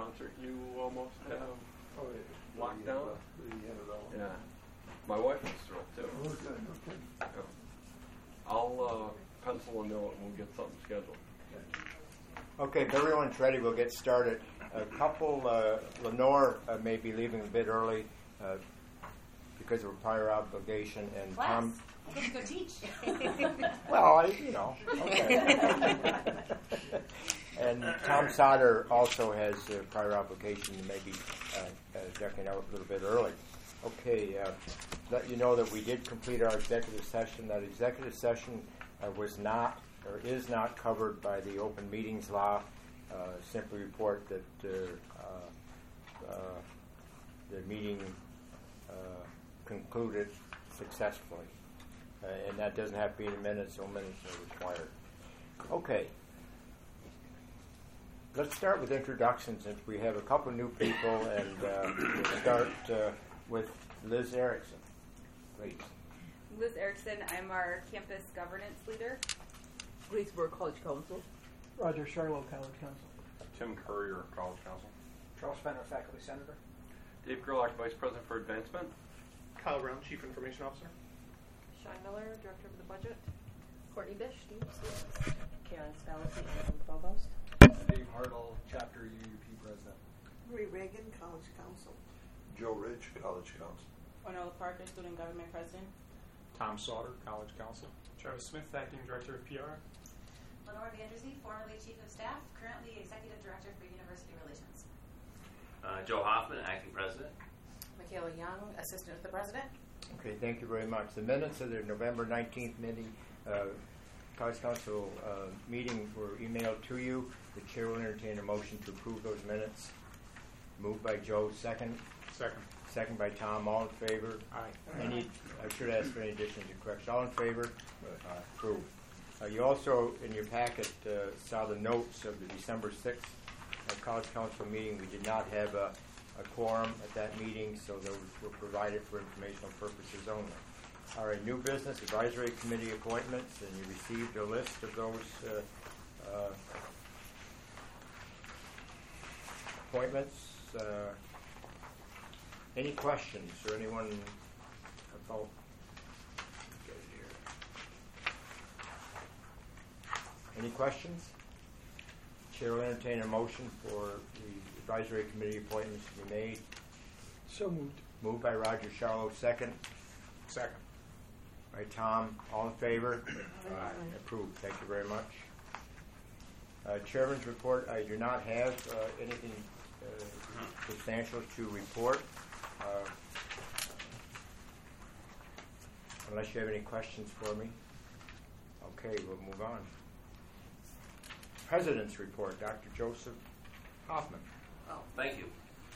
concert you almost have locked yeah, down? Yeah. My wife is thrilled too. Okay. Yeah. I'll pencil a note and we'll get something scheduled. Okay, if everyone's ready, we'll get started. A couple, Lenore may be leaving a bit early because of a prior obligation, and Class. Tom. I'm going to go teach. Well, okay. And Tom Sauter also has a prior obligation and may be ducking out a little bit early. Okay, let you know that we did complete our executive session. That executive session was not or is not covered by the open meetings law. Simply report that the meeting concluded successfully. And that doesn't have to be in minutes, no minutes are required. Okay. Let's start with introductions since we have a couple new people, and we'll start with Liz Erickson. Please. Liz Erickson, I'm our campus governance leader. Greensboro College Council. Roger Charlo, College Council. Tim Currier, College Council. Charles Fenner, Faculty Senator. Dave Gerlach, Vice President for Advancement. Kyle Brown, Chief Information Officer. Sean Miller, Director of the Budget. Courtney Bish, Karen Spalacy, Anthem Provost. Dave Hartle, Chapter UUP President. Marie Reagan, College Council. Joe Ridge, College Council. Ornella Parker, Student Government President. Tom Sauter, College Council. Travis Smith, Acting Director of PR. Lenore Vandersee, formerly Chief of Staff, currently Executive Director for University Relations. Joe Hoffman, Acting President. Michaela Young, Assistant to the President. Okay, thank you very much. The minutes of the November 19th College Council meeting were emailed to you. The chair will entertain a motion to approve those minutes. Moved by Joe, second. Second. Second by Tom. All in favor? Aye. I should ask for any additions or corrections. All in favor? Approved. You also, in your packet, saw the notes of the December 6th College Council meeting. We did not have a quorum at that meeting, so those were provided for informational purposes only. All right, new business, advisory committee appointments, and you received a list of those appointments. Any questions or anyone about? Any questions? Chair will entertain a motion for the advisory committee appointments to be made. So moved. Moved by Roger Charlo, second. Second. By Tom. All in favor? Aye. Approved. Thank you very much. Chairman's report. I do not have anything substantial to report. Unless you have any questions for me. Okay, we'll move on. President's report, Dr. Joseph Hoffman. Oh, thank you.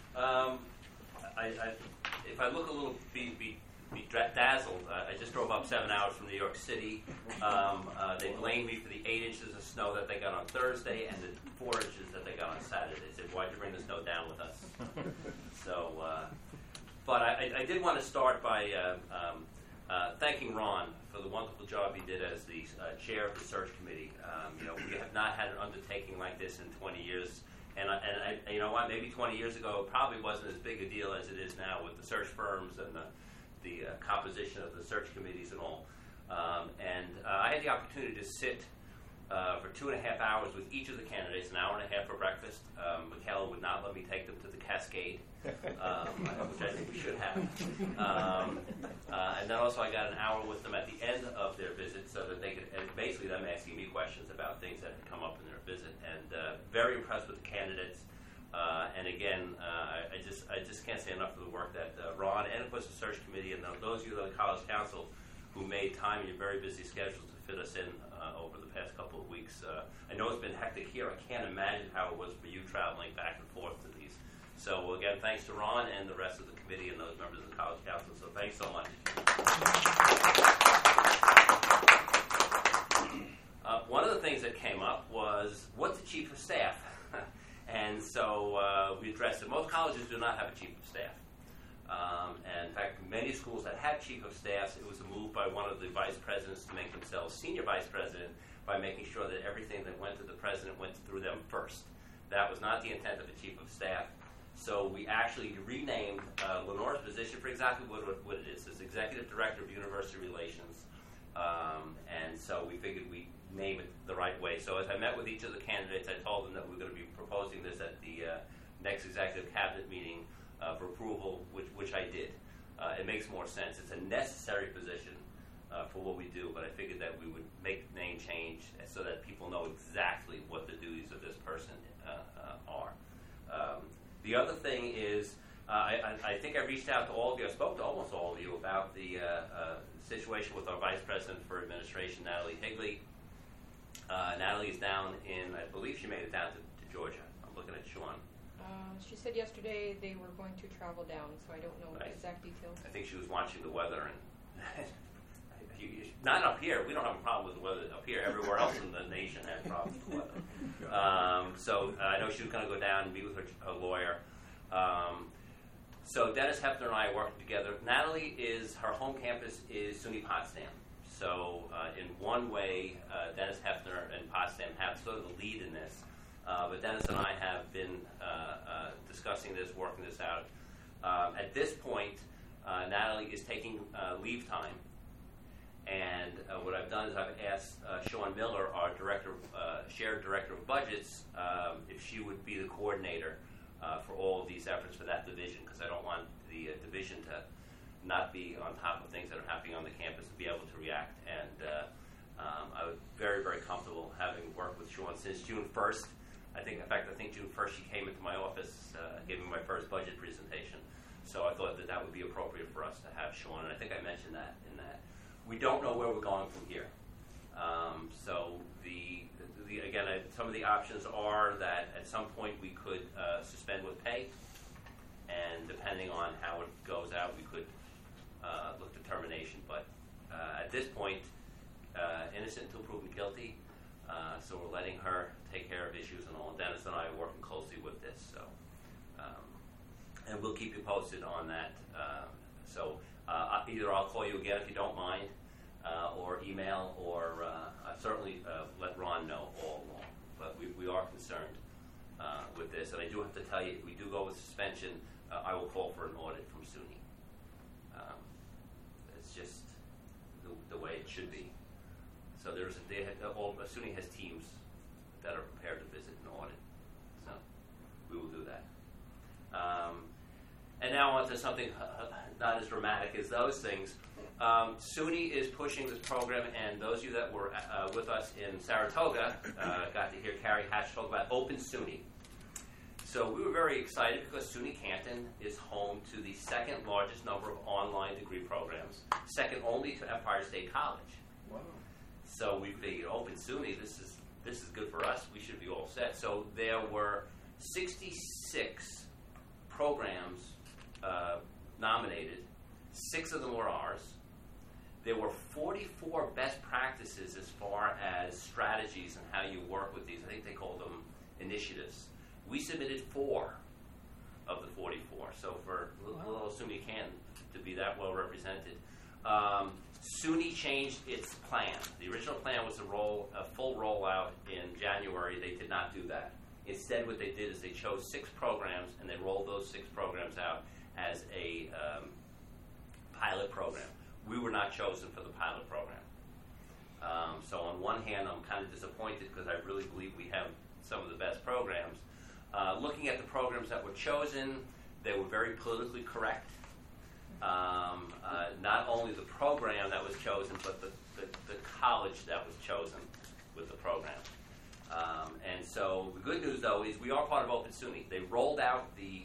If I look a little be dazzled, I just drove up 7 hours from New York City. They blamed me for the 8 inches of snow that they got on Thursday and the 4 inches that they got on Saturday. They said, "Why'd you bring the snow down with us?" So, but I did want to start by thanking Ron for the wonderful job he did as the chair of the search committee. We have not had an undertaking like this in 20 years. And I, you know what, maybe 20 years ago it probably wasn't as big a deal as it is now with the search firms and the composition of the search committees and all. I had the opportunity to sit for 2.5 hours with each of the candidates, an hour and a half for breakfast. Michaela would not let me take them to the Cascade, which I think we should have. And then also I got an hour with them at the end of their visit so that they could, and basically them asking me questions about things that had come up in their visit. And very impressed with the candidates. And again, I just can't say enough for the work that Ron and of course the search committee and those of you on the College Council who made time in your very busy schedules to fit us in over the past couple of weeks. I know it's been hectic here. I can't imagine how it was for you traveling back and forth to these. So again, thanks to Ron and the rest of the committee and those members of the College Council. So thanks so much. One of the things that came up was, what's the chief of staff? And so we addressed it. Most colleges do not have a chief of staff. And in fact, many schools that have chief of staffs, it was a move by one of the vice presidents to make themselves senior vice president by making sure that everything that went to the president went through them first. That was not the intent of the chief of staff. So we actually renamed Lenore's position for exactly what it is. It's Executive Director of University Relations. And so we figured we'd name it the right way. So as I met with each of the candidates, I told them that we're going to be proposing this at the next executive cabinet meeting for approval, which I did. It makes more sense. It's a necessary position for what we do, but I figured that we would make the name change so that people know exactly what the duties of this person are. The other thing is, I think I reached out to all of you. I spoke to almost all of you about the situation with our Vice President for Administration, Natalie Higley. Natalie is down in, I believe she made it down to Georgia. I'm looking at Sean. She said yesterday they were going to travel down, so I don't know Right. exact details. I think she was watching the weather, and not up here. We don't have a problem with the weather up here. Everywhere else in the nation has problems with the weather. So I know she was going to go down and meet with her lawyer. So Dennis Hefner and I are working together. Natalie her home campus is SUNY Potsdam. So in one way, Dennis Hefner and Potsdam have sort of the lead in this. But Dennis and I have been discussing this, working this out. At this point, Natalie is taking leave time. And what I've done is I've asked Sean Miller, our shared director of budgets, if she would be the coordinator for all of these efforts for that division, because I don't want the division to not be on top of things that are happening on the campus and be able to react. And I was very, very comfortable having worked with Sean since June 1st. I think June 1st she came into my office, gave me my first budget presentation. So I thought that would be appropriate for us to have Sean, and I think I mentioned that in that. We don't know where we're going from here. So again, some of the options are that at some point we could suspend with pay, and depending on how it goes out, we could look to termination. But at this point, innocent until proven guilty. So we're letting her take care of issues and all. And Dennis and I are working closely with this. So, and we'll keep you posted on that. So either I'll call you again if you don't mind, or email, or certainly let Ron know all along. But we are concerned with this. And I do have to tell you, if we do go with suspension, I will call for an audit from SUNY. It's just the way it should be. So SUNY has teams that are prepared to visit and audit. So we will do that. And now on to something not as dramatic as those things. SUNY is pushing this program, and those of you that were with us in Saratoga got to hear Carrie Hatch talk about Open SUNY. So we were very excited because SUNY Canton is home to the second largest number of online degree programs, second only to Empire State College. Wow. So we figured Open SUNY, this is good for us. We should be all set. So there were 66 programs nominated. 6 of them were ours. There were 44 best practices as far as strategies and how you work with these. I think they call them initiatives. We submitted 4 of the 44. So for little SUNY Canton to be that well represented. SUNY changed its plan. The original plan was a full rollout in January. They did not do that. Instead, what they did is they chose 6 programs, and they rolled those 6 programs out as a pilot program. We were not chosen for the pilot program. So on one hand, I'm kind of disappointed because I really believe we have some of the best programs. Looking at the programs that were chosen, they were very politically correct. Not only the program that was chosen, but the college that was chosen with the program. And so the good news, though, is we are part of Open SUNY. They rolled out the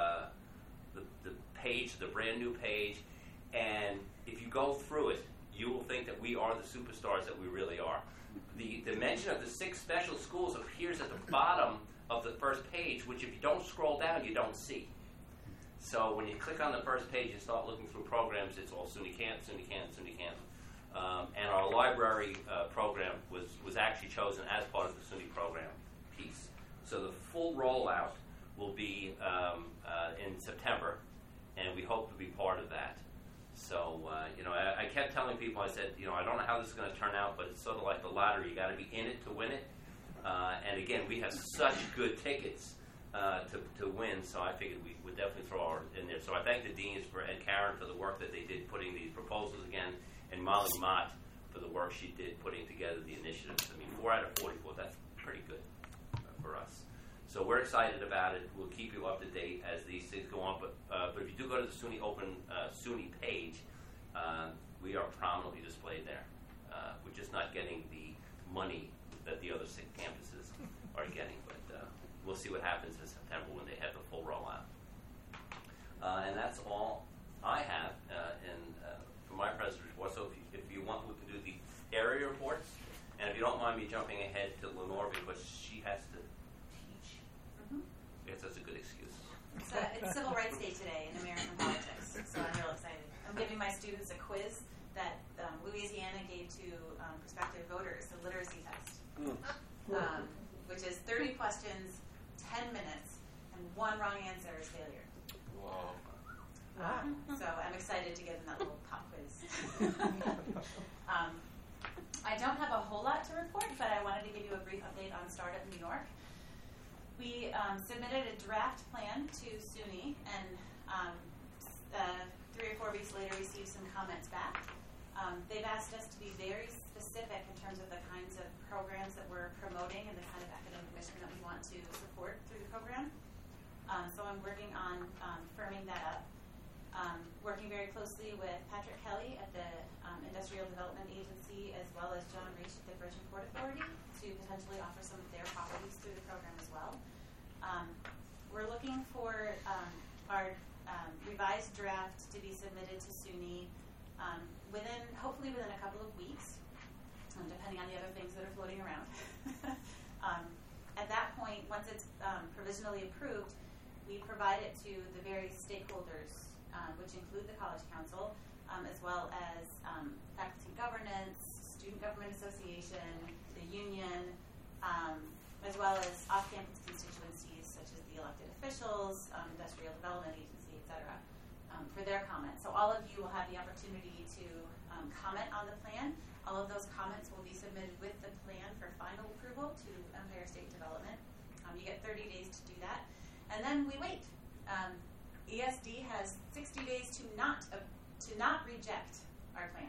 page, the brand new page, and if you go through it, you will think that we are the superstars that we really are. The mention of the 6 special schools appears at the bottom of the first page, which if you don't scroll down, you don't see. So when you click on the first page and start looking through programs, it's all SUNY Canton, SUNY Canton, SUNY Canton. And our library program was actually chosen as part of the SUNY program piece. So the full rollout will be in September, and we hope to be part of that. So, I kept telling people, I said, I don't know how this is going to turn out, but it's sort of like the lottery. You got to be in it to win it. And again, we have such good tickets to win, so I figured we would definitely throw ours in there. So I thank the deans and Karen for the work that they did putting these proposals again, and Molly Mott for the work she did putting together the initiatives. I mean, 4 out of 44, that's pretty good for us. So we're excited about it. We'll keep you up to date as these things go on. But if you do go to the SUNY Open SUNY page, we are prominently displayed there. We're just not getting the money that the other 6 campuses are getting. But we'll see what happens in September when they have the full rollout. And that's all I have for my president's report. So if you want, we can do the area reports. And if you don't mind me jumping ahead to Lenore because she has to teach. I guess that's a good excuse. It's Civil Rights Day today in American politics, so I'm real excited. I'm giving my students a quiz that Louisiana gave to prospective voters, a literacy test, which is 30 questions, 10 minutes, and 1 wrong answer is failure. Wow. So I'm excited to give them that little pop quiz. I don't have a whole lot to report, but I wanted to give you a brief update on Startup New York. We submitted a draft plan to SUNY, and 3 or 4 weeks later received some comments back. They've asked us to be very specific in terms of the kinds of programs that we're promoting and the kind of academic mission that we want to support through the program. So I'm working on firming that up. Working very closely with Patrick Kelly at the Industrial Development Agency as well as John Reach at the Bridge and Port Authority to potentially offer some of their properties through the program as well. We're looking for our revised draft to be submitted to SUNY hopefully within a couple of weeks, depending on the other things that are floating around. At that point, once it's provisionally approved, we provide it to the various stakeholders, which include the College Council, as well as faculty governance, Student Government Association, the union, as well as off-campus constituencies such as the elected officials, Industrial Development Agency, et cetera, for their comments. So all of you will have the opportunity to comment on the plan. All of those comments will be submitted with the plan for final approval to Empire State Development. You get 30 days to do that. And then we wait. ESD has 60 days to not reject our plan.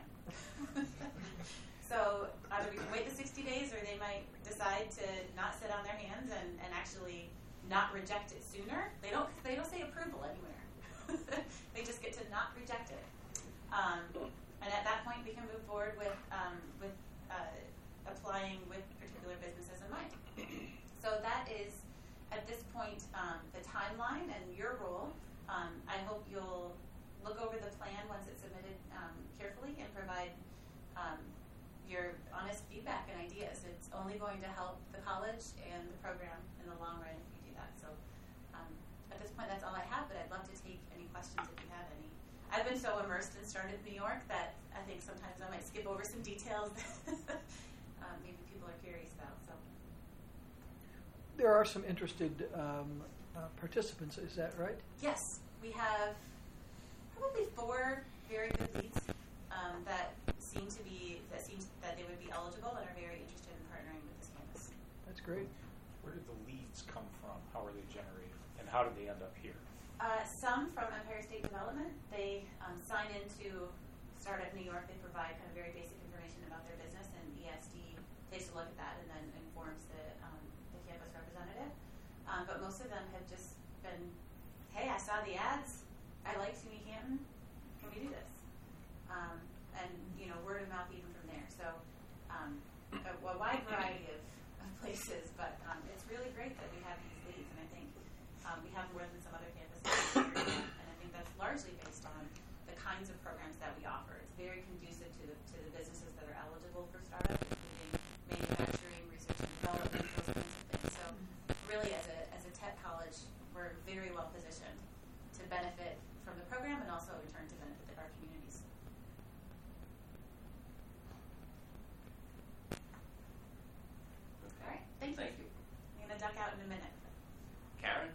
So either we can wait the 60 days or they might decide to not sit on their hands and actually not reject it sooner. They don't say approval anywhere. They just get to not reject it. And at that point we can move forward with applying with particular businesses in mind. So that is at this point the timeline and your role. I hope you'll look over the plan once it's submitted carefully and provide your honest feedback and ideas. It's only going to help the college and the program in the long run if you do that. So at this point, that's all I have, but I'd love to take any questions if you have any. I've been so immersed in Startup New York that I think sometimes I might skip over some details that maybe people are curious about. So there are some interested participants, is that right? Yes, we have probably 4 very good leads that seem that they would be eligible and are very interested in partnering with this campus. That's great. Where did the leads come from? How are they generated? And how did they end up here? Some from Empire State Development. They sign into Startup New York. They provide kind of very basic information about their business, and ESD takes a look at that and then informs the campus representative. But most of them have just been, hey, I saw the ads. I like SUNY Canton. Can we do this? And word of mouth even from there. So a wide variety of places, but it's really great that we have these leads, and I think we have more than some other campuses in the area, and I think that's largely based on the kinds of programs that we offer. It's very conducive to the businesses that are eligible for startup, including manufacturing, research and development, those kinds of things. So really, as a tech college, we're very well positioned to benefit from the program and also in turn to benefit our communities. All right, thank you. I'm going to duck out in a minute. Karen?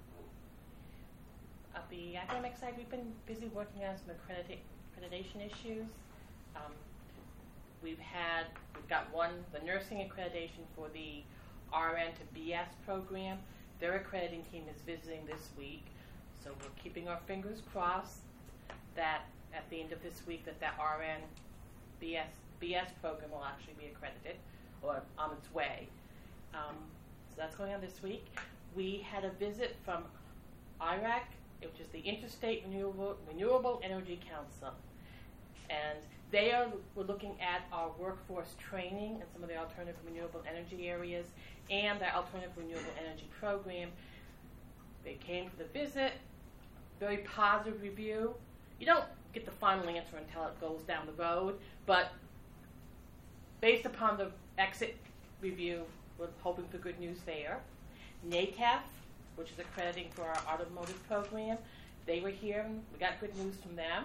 At the academic side, we've been busy working on some accreditation issues. We've got the nursing accreditation for the RN to BS program. Their accrediting team is visiting this week, so we're keeping our fingers crossed that at the end of this week that RN BS program will actually be accredited or on its way. So that's going on this week. We had a visit from IRAC, which is the Interstate Renewable Energy Council, and we're looking at our workforce training and some of the alternative renewable energy areas and the alternative renewable energy program. They came for the visit, very positive review. You don't get the final answer until it goes down the road, but based upon the exit review, we're hoping for good news there. NATEF, which is accrediting for our automotive program, they were here, and we got good news from them.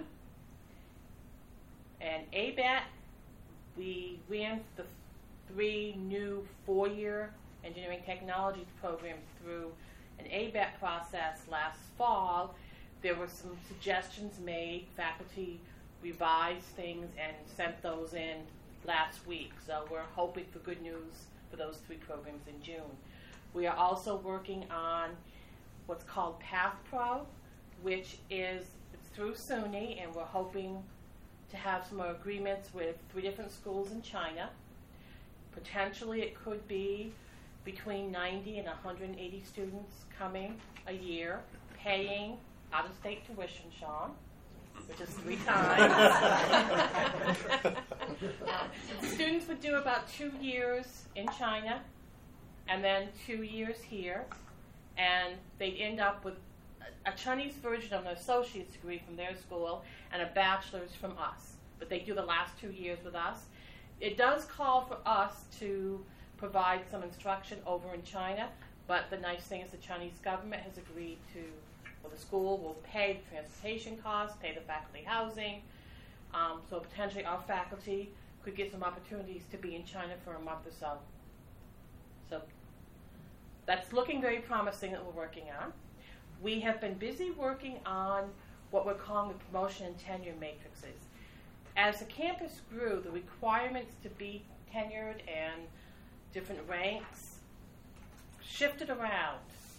And ABAT, we ran the 3 new 4-year engineering technology programs through an ABAT process last fall. There were some suggestions made. Faculty revised things and sent those in last week. So we're hoping for good news for those 3 programs in June. We are also working on what's called PathPro, which is through SUNY, and we're hoping to have some agreements with 3 different schools in China. Potentially it could be between 90 and 180 students coming a year, paying out-of-state tuition, Sean, which is 3 times. Students would do about 2 years in China and then 2 years here, and they'd end up with a Chinese version of an associate's degree from their school and a bachelor's from us. But they do the last 2 years with us. It does call for us to provide some instruction over in China, but the nice thing is the Chinese government has agreed to, well, the school will pay the transportation costs, pay the faculty housing, so potentially our faculty could get some opportunities to be in China for a month or so. So that's looking very promising that we're working on. We have been busy working on what we're calling the promotion and tenure matrices. As the campus grew, the requirements to be tenured and different ranks shifted around.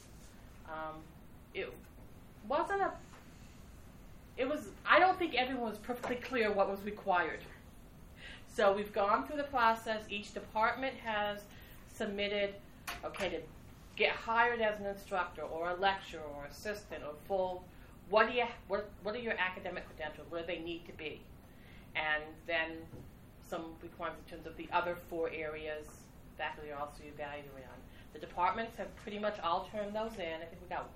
I don't think everyone was perfectly clear what was required. So we've gone through the process. Each department has submitted, to get hired as an instructor or a lecturer or assistant or full, what are your academic credentials? What do they need to be? And then some requirements in terms of the other 4 areas faculty are also evaluated on. The departments have pretty much all turned those in. I think we got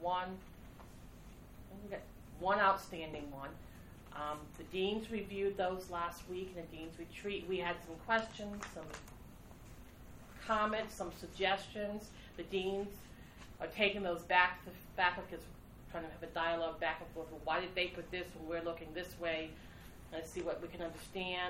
one outstanding one. The deans reviewed those last week in the dean's retreat. We had some questions, some comments, some suggestions. The deans are taking those back to the faculty, trying to have a dialogue back and forth. Well, why did they put this when we're looking this way? Let's see what we can understand.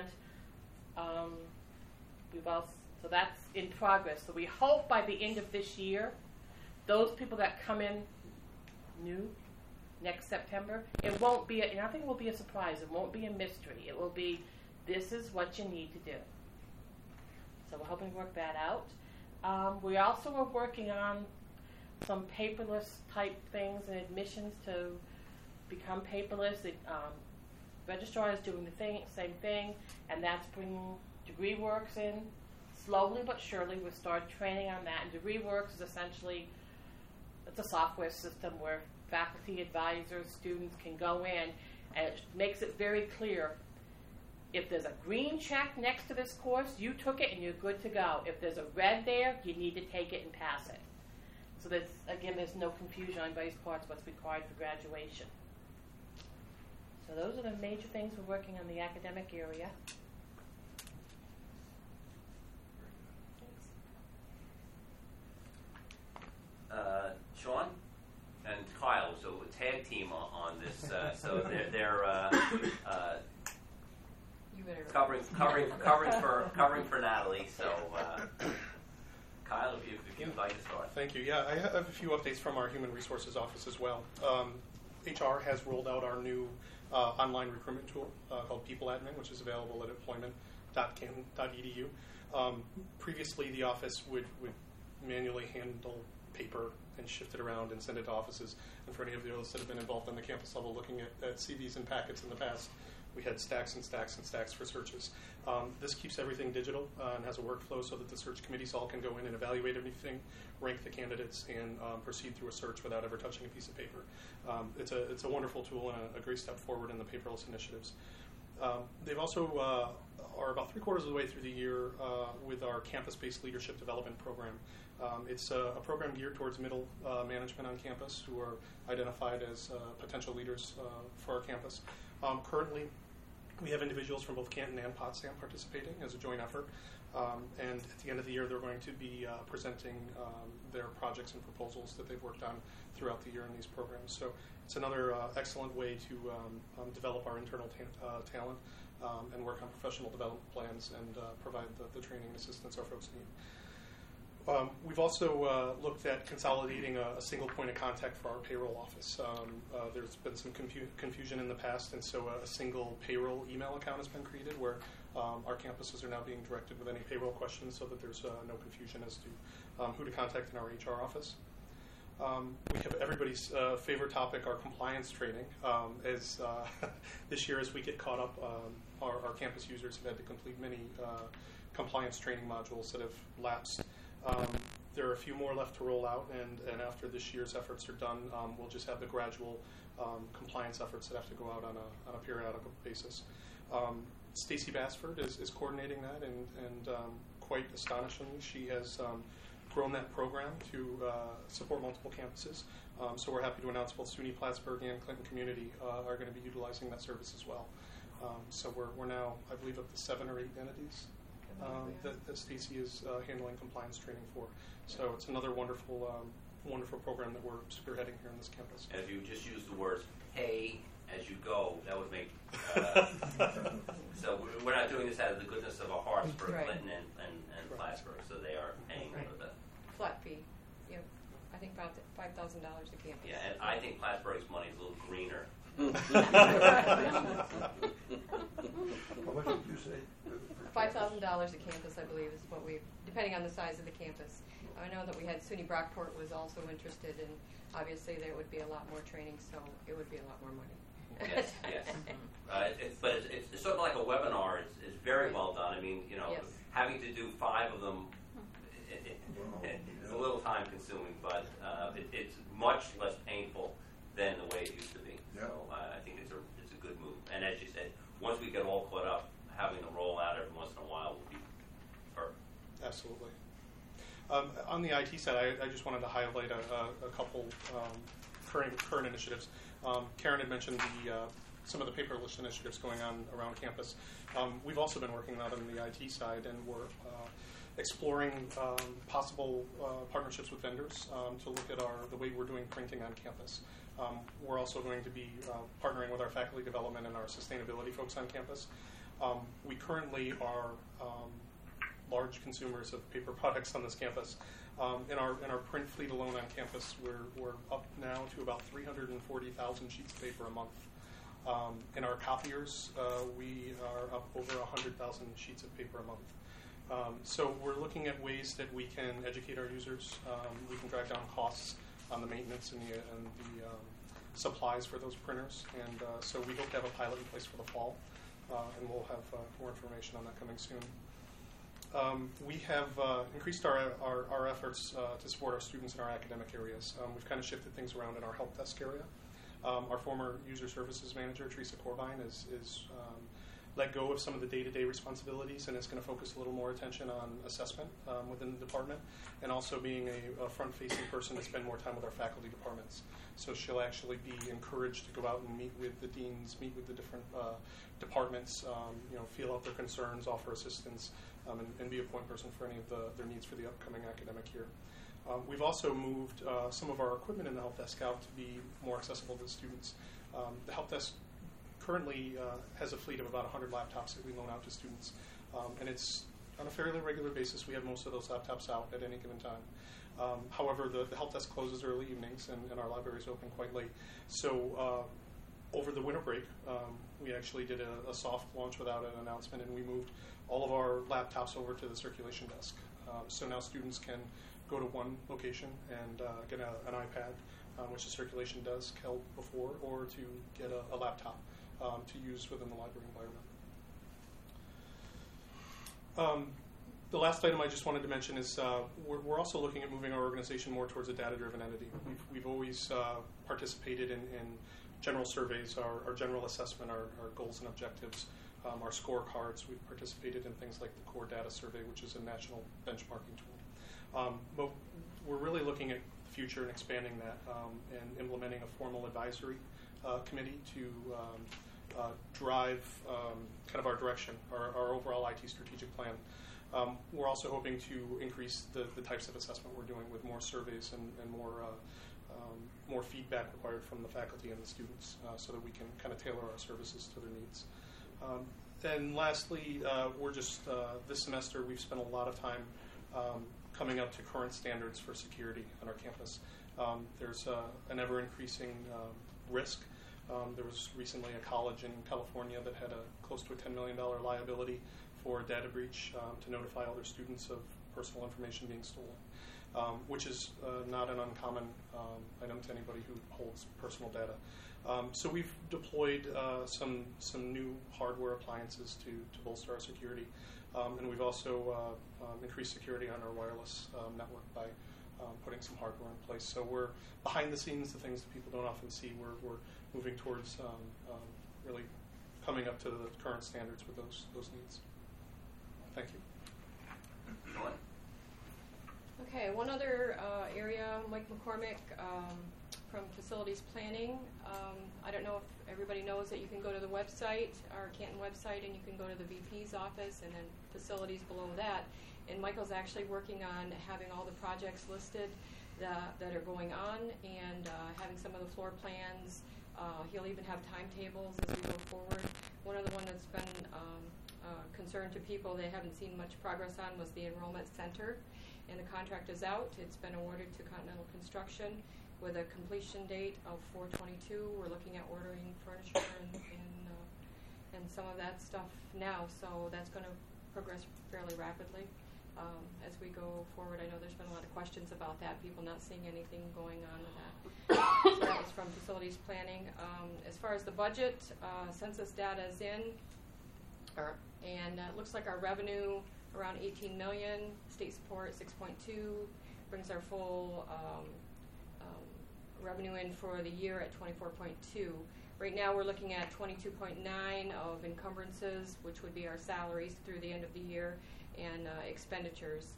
So that's in progress. So we hope by the end of this year, those people that come in new next September, it won't be, and I think it will be a surprise. It won't be a mystery. It will be, this is what you need to do. So we're hoping to work that out. We also are working on some paperless type things and admissions to become paperless. Registrar is doing the same thing, and that's bringing DegreeWorks in. Slowly but surely, we've started training on that. And DegreeWorks is essentially, it's a software system where faculty, advisors, students can go in, and it makes it very clear. If there's a green check next to this course, you took it and you're good to go. If there's a red there, you need to take it and pass it. So there's no confusion on anybody's part what's required for graduation. So those are the major things we're working on in the academic area. Sean and Kyle, so a tag team on this. So they're covering for Natalie. So Kyle, if you'd like to start. Thank you. Yeah, I have a few updates from our Human Resources office as well. HR has rolled out our new online recruitment tool called People Admin, which is available at employment.kin.edu. Previously, the office would manually handle paper and shift it around and send it to offices. And for any of those that have been involved on the campus level looking at CVs and packets in the past, we had stacks and stacks and stacks for searches. This keeps everything digital and has a workflow so that the search committees all can go in and evaluate everything, rank the candidates, and proceed through a search without ever touching a piece of paper. It's a wonderful tool and a great step forward in the paperless initiatives. They've also are about 3/4 of the way through the year with our campus-based leadership development program. It's a program geared towards middle management on campus who are identified as potential leaders for our campus. Currently, we have individuals from both Canton and Potsdam participating as a joint effort. And at the end of the year, they're going to be presenting their projects and proposals that they've worked on throughout the year in these programs. So it's another excellent way to develop our internal talent and work on professional development plans and provide the training and assistance our folks need. We've also looked at consolidating a single point of contact for our payroll office. There's been some confusion in the past, and so a single payroll email account has been created where our campuses are now being directed with any payroll questions so that there's no confusion as to who to contact in our HR office. We have everybody's favorite topic, our compliance training. As this year, as we get caught up, our campus users have had to complete many compliance training modules that have lapsed. There are a few more left to roll out, and after this year's efforts are done, we'll just have the gradual compliance efforts that have to go out on a periodical basis. Stacy Bassford is coordinating that, and quite astonishingly, she has grown that program to support multiple campuses. So we're happy to announce both SUNY Plattsburgh and Clinton Community are going to be utilizing that service as well. So we're now, I believe, up to 7 or 8 entities that Stacy is handling compliance training for. So it's another wonderful program that we're spearheading here on this campus. If you just use the words pay as you go, that would make so we're not doing this out of the goodness of our hearts for Clinton and Plattsburgh, so they are paying for the flat fee. Yep. I think about $5,000 a campus. Yeah, and I think Plattsburgh's money is a little greener. What did you say? $5,000 a campus, I believe, is what we, depending on the size of the campus. I know that we had SUNY Brockport was also interested, and obviously there would be a lot more training, so it would be a lot more money. Yes, yes. But it's sort of like a webinar. It's very well done. I mean, having to do 5 of them, it's a little time consuming, but it's much less painful than the way it used to be. Yeah. So I think it's a good move. And as you said, once we get all caught up, having them roll out every once in a while would be perfect. Absolutely. On the IT side, I just wanted to highlight a couple current initiatives. Karen had mentioned some of the paperless initiatives going on around campus. We've also been working on the IT side, and we're exploring possible partnerships with vendors to look at the way we're doing printing on campus. We're also going to be partnering with our faculty development and our sustainability folks on campus. We currently are large consumers of paper products on this campus. In our print fleet alone on campus, we're up now to about 340,000 sheets of paper a month. In our copiers, we are up over 100,000 sheets of paper a month. So we're looking at ways that we can educate our users. We can drive down costs on the maintenance and the supplies for those printers. And so we hope to have a pilot in place for the fall, and we'll have more information on that coming soon. We have increased our efforts to support our students in our academic areas. We've kind of shifted things around in our help desk area. Our former user services manager, Teresa Corbine, is let go of some of the day-to-day responsibilities and is going to focus a little more attention on assessment within the department, and also being a front-facing person to spend more time with our faculty departments. So she'll actually be encouraged to go out and meet with the deans, meet with the different departments, feel out their concerns, offer assistance, and be a point person for any of their needs for the upcoming academic year. We've also moved some of our equipment in the help desk out to be more accessible to the students. The help desk currently has a fleet of about 100 laptops that we loan out to students, and it's on a fairly regular basis. We have most of those laptops out at any given time. However, the help desk closes early evenings, and our library is open quite late. So over the winter break, we actually did a soft launch without an announcement, and we moved all of our laptops over to the circulation desk. So now students can go to one location and get an iPad, which the circulation desk held before, or to get a laptop to use within the library environment. The last item I just wanted to mention is we're also looking at moving our organization more towards a data-driven entity. We've always participated in general surveys, our general assessment, our goals and objectives, our scorecards. We've participated in things like the Core Data Survey, which is a national benchmarking tool. But we're really looking at the future and expanding that and implementing a formal advisory committee to drive kind of our direction, our overall IT strategic plan. We're also hoping to increase the types of assessment we're doing with more surveys and more feedback required from the faculty and the students so that we can kind of tailor our services to their needs. And lastly, we're just, this semester we've spent a lot of time coming up to current standards for security on our campus. There's an ever-increasing risk. There was recently a college in California that had close to a $10 million liability for data breach to notify all their students of personal information being stolen, which is not an uncommon item to anybody who holds personal data. So we've deployed some new hardware appliances to bolster our security, and we've also increased security on our wireless network by putting some hardware in place. So we're behind the scenes, the things that people don't often see. We're moving towards really coming up to the current standards with those needs. Thank you. Okay, one other area, Mike McCormick from Facilities Planning. I don't know if everybody knows that you can go to the website, our Canton website, and you can go to the VP's office and then facilities below that. And Michael's actually working on having all the projects listed that are going on and having some of the floor plans. He'll even have timetables as we go forward. One of the ones that's been concern to people they haven't seen much progress on was the enrollment center, and the contract is out. It's been awarded to Continental Construction with a completion date of 4/22. We're looking at ordering furniture and some of that stuff now, so that's going to progress fairly rapidly as we go forward. I know there's been a lot of questions about that, people not seeing anything going on with that. So that was from Facilities Planning. As far as the budget, census data is in, and it looks like our revenue around $18 million, state support 6.2, brings our full revenue in for the year at 24.2. Right now we're looking at 22.9 of encumbrances, which would be our salaries through the end of the year, and expenditures.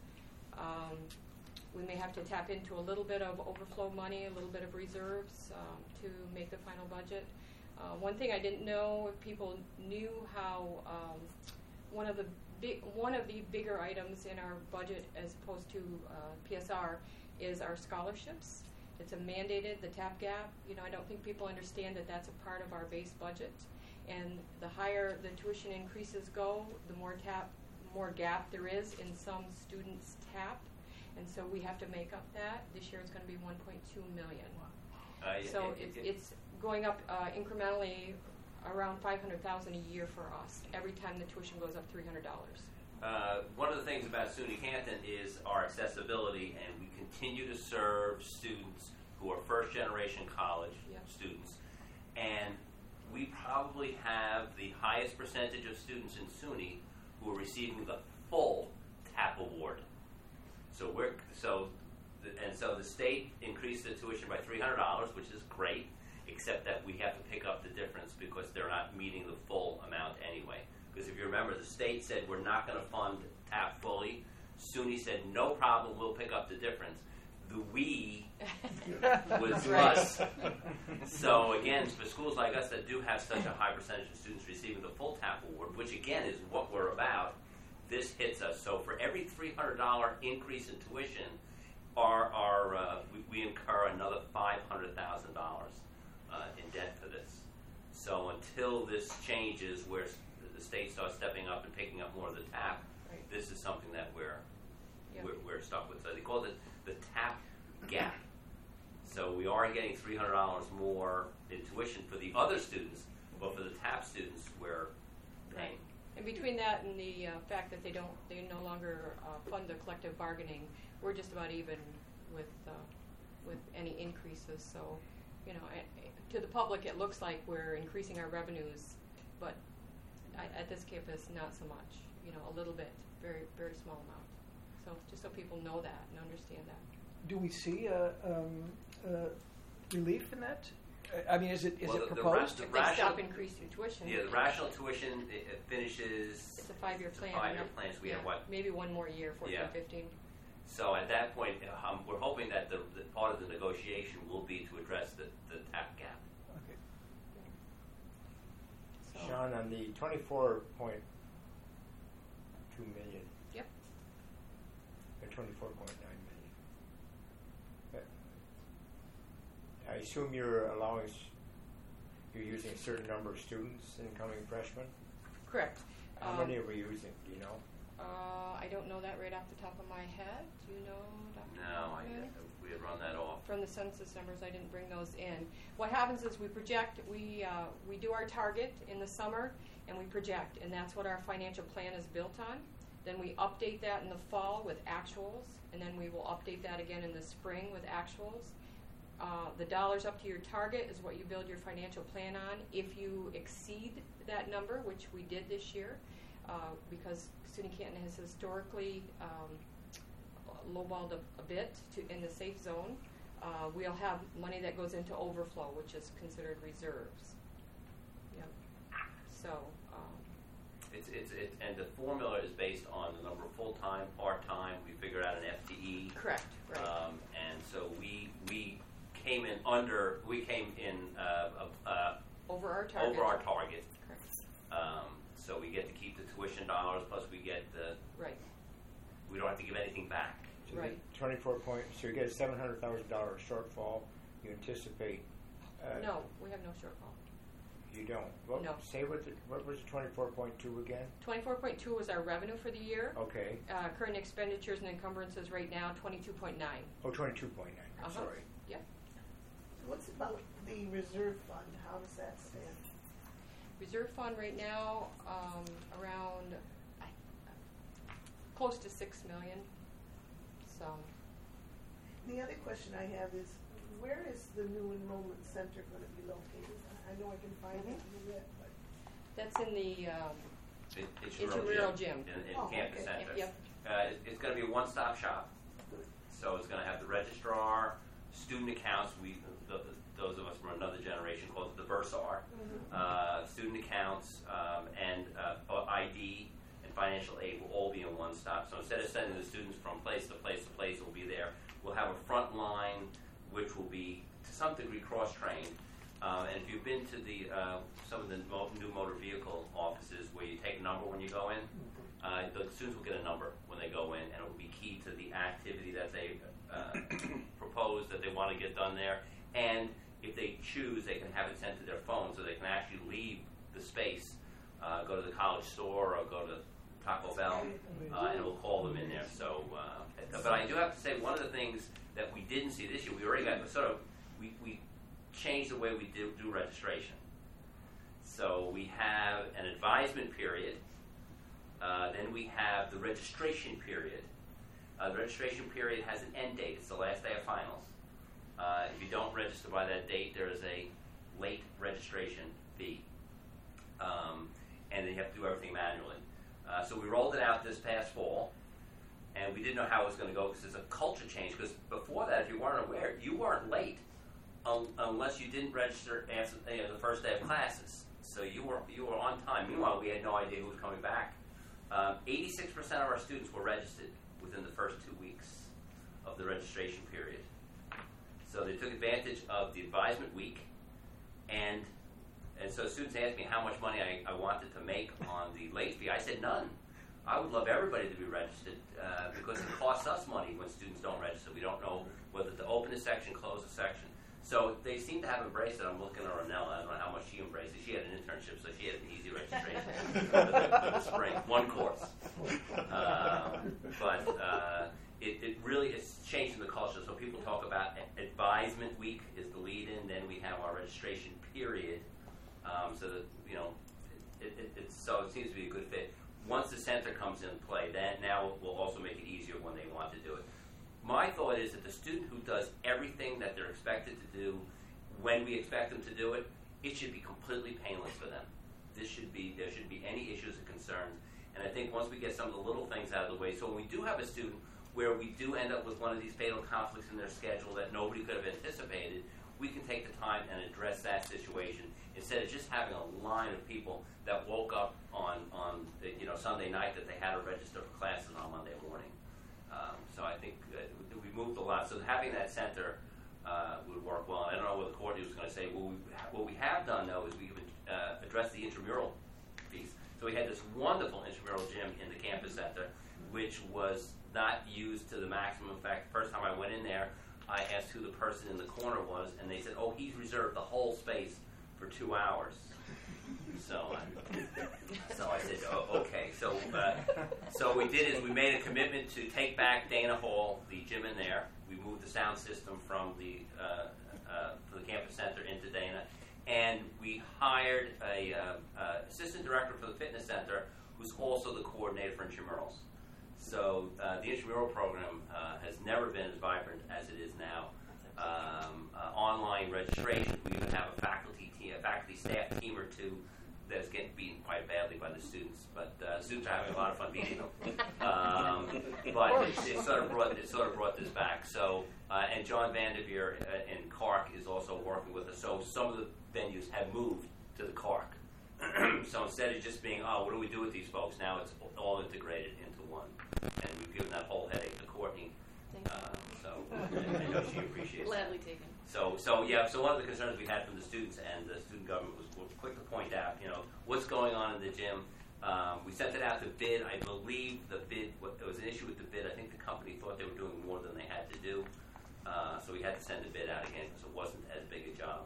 We may have to tap into a little bit of overflow money, a little bit of reserves to make the final budget. One thing I didn't know, if people knew how one of the bigger items in our budget as opposed to PSR is our scholarships. It's a mandated, the TAP gap. I don't think people understand that that's a part of our base budget. And the higher the tuition increases go, the more gap there is in some students' TAP. And so we have to make up that. This year it's going to be $1.2 million. So it's going up incrementally around $500,000 a year for us every time the tuition goes up $300. One of the things about SUNY Canton is our accessibility, and we continue to serve students who are first-generation college students. And we probably have the highest percentage of students in SUNY who are receiving the full TAP award. So the state increased the tuition by $300, which is great, except that we have to pick up the difference because they're not meeting the full amount anyway. Because if you remember, the state said we're not going to fund TAP fully. SUNY said no problem, we'll pick up the difference. The we was us. So again, for schools like us that do have such a high percentage of students receiving the full TAP award, which again is what we're about, this hits us. So for every $300 increase in tuition, we incur another $500,000 in debt for this. So until this changes, where the state starts stepping up and picking up more of the TAP, this is something that we're stuck with. So they call it the TAP gap. So we are getting $300 more in tuition for the other students, but for the TAP students, we're paying. And between that and the fact that they no longer fund the collective bargaining, we're just about even with any increases. So, you know, to the public, it looks like we're increasing our revenues, but at this campus, not so much. You know, a little bit, very, very small amount. So just so people know that and understand that. Do we see relief in that? I mean, is it proposed? If they stop increasing tuition. Yeah, the rational tuition it finishes. It's a 5-year plan. 5-year plan. So we have what? Maybe one more year, 14, 15. So at that point, we're hoping that the part of the negotiation will be to address the TAP gap. Okay. So. Sean, on the 24.2 million. Yep. Or 24.9 million. I assume you're using a certain number of students, incoming freshmen? Correct. How many are we using? Do you know? I don't know that right off the top of my head. Do you know, Dr. No, we had run that off. From the census numbers, I didn't bring those in. What happens is we project, we do our target in the summer, and we project, and that's what our financial plan is built on. Then we update that in the fall with actuals, and then we will update that again in the spring with actuals. The dollars up to your target is what you build your financial plan on. If you exceed that number, which we did this year, because SUNY Canton has historically lowballed a bit in the safe zone, we'll have money that goes into overflow, which is considered reserves. Yep. So. And the formula is based on the number of full-time, part-time. We figure out an FTE. Correct. Right. And so we came in under. We came in over our target. Over our target. Correct. So we get to keep the tuition dollars, plus we get the. Right. We don't have to give anything back. So right. 24 points. So you get a $700,000 shortfall. You anticipate. No, we have no shortfall. You don't. Well, no. Say what was the 24.2 again? 24.2 was our revenue for the year. Okay. Current expenditures and encumbrances right now 22.9. Oh, 22.9. I'm sorry. Yep. What's about the reserve fund? How does that stand? Reserve fund right now around close to $6 million. So. The other question I have is, where is the new enrollment center going to be located? I know I can find it in the web, but that's in the intramural gym in Campus Center. Yep. It's going to be a one-stop shop. So it's going to have the registrar, student accounts. Those of us from another generation called it the Bursar. Student accounts and ID and financial aid will all be in one stop. So instead of sending the students from place to place to place, it will be there. We'll have a front line, which will be to some degree cross-trained. And if you've been to some of the new motor vehicle offices where you take a number when you go in, the students will get a number when they go in, and it will be key to the activity that they propose that they want to get done there. And if they choose, they can have it sent to their phone, so they can actually leave the space, go to the college store or go to Taco Bell, and it will call them in there. So, but I do have to say, one of the things that we didn't see this year, we already got we changed the way we do registration. So we have an advisement period, then we have the registration period. The registration period has an end date. It's the last day of finals. If you don't register by that date, there is a late registration fee. And then you have to do everything manually. So we rolled it out this past fall, and we didn't know how it was going to go because it's a culture change. Because before that, if you weren't aware, you weren't late unless you didn't register after the first day of classes. So you were on time. Meanwhile, we had no idea who was coming back. 86% of our students were registered within the first 2 weeks of the registration period. So they took advantage of the advisement week, and so students asked me how much money I wanted to make on the late fee. I said none. I would love everybody to be registered because it costs us money when students don't register. We don't know whether to open a section, close a section. So they seem to have embraced it. I'm looking at Ornella. I don't know how much she embraced it. She had an internship, so she had an easy registration for the spring. One course. But it really is changing the culture. So people talk about advisement week is the lead-in. Then we have our registration period. So that, so it seems to be a good fit. once the center comes into play, then now we'll also make it easier when they want to do it. My thought is that the student who does everything that they're expected to do when we expect them to do it, it should be completely painless for them. There shouldn't be any issues or concerns. And I think once we get some of the little things out of the way, so when we do have a student where we do end up with one of these fatal conflicts in their schedule that nobody could have anticipated, we can take the time and address that situation instead of just having a line of people that woke up on Sunday night that they had to register for classes on Monday morning. So I think we moved a lot. So having that center would work well. And I don't know what Courtney was going to say. What we have done, though, is we've addressed the intramural piece. So we had this wonderful intramural gym in the campus center, which was not used to the maximum. In fact, the first time I went in there, I asked who the person in the corner was, and they said, "Oh, he's reserved the whole space for 2 hours." So I said, "Oh, okay." So what we did is we made a commitment to take back Dana Hall, the gym in there. We moved the sound system from the campus center into Dana, and we hired a assistant director for the fitness center, who's also the coordinator for intramurals. So the intramural program has never been as vibrant as it is now. Online registration, we even have a faculty staff team or two that's getting beaten quite badly by the students, but students are having a lot of fun beating them. But it sort of brought this back. So and John Vanderveer in Cork is also working with us. So some of the venues have moved to the Cork. So instead of just being, what do we do with these folks? Now it's all integrated into one, and we've given that whole headache to Courtney. So I know she appreciates it. Gladly taken. So one of the concerns we had from the students and the student government was quick to point out, what's going on in the gym. We sent it out to bid. I believe the bid, there was an issue with the bid. I think the company thought they were doing more than they had to do. So we had to send the bid out again because it wasn't as big a job.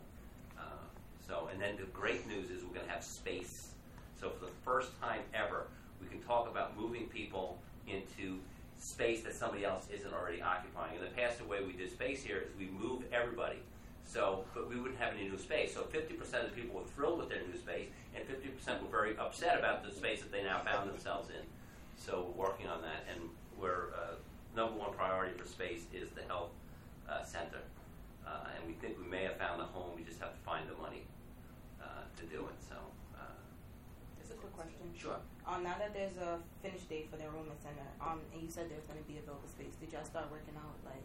And then the great news is we're going to have space. So for the first time ever, we can talk about moving people into space that somebody else isn't already occupying. In the past, the way we did space here is we moved everybody. But we wouldn't have any new space. So 50% of the people were thrilled with their new space, and 50% were very upset about the space that they now found themselves in. So we're working on that, and we're number one priority for space is the health center. And we think we may have found the home. We just have to find the money to do it. So. Just a quick question. Sure. Now that there's a finish date for the enrollment center, and you said there's going to be available space, did y'all start working out like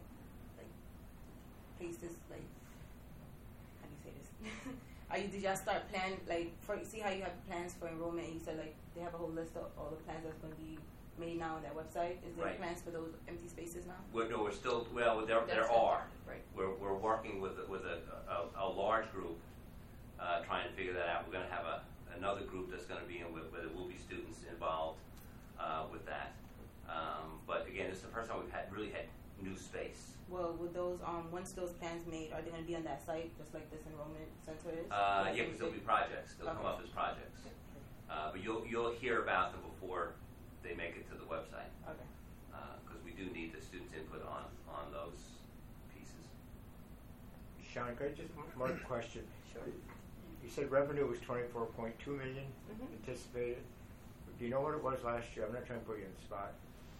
places like? How do you say this? Did y'all start planning see how you have plans for enrollment? And you said they have a whole list of all the plans that's going to be made now on their website. Is there plans for those empty spaces now? We're still there are. Right. We're working with a large group trying to figure that out. We're going to have another group that's going to be in where there will be students involved with that. But again, this is the first time we've really had new space. Well, with those once those plans made, are they going to be on that site just like this enrollment center is? Yeah, because there'll be projects. They'll come up as projects. But you'll hear about them before they make it to the website. Okay. Because we do need the students' input on those pieces. Sean, could I just one question? Sure. You said revenue was $24.2 million anticipated. Do you know what it was last year? I'm not trying to put you on the spot.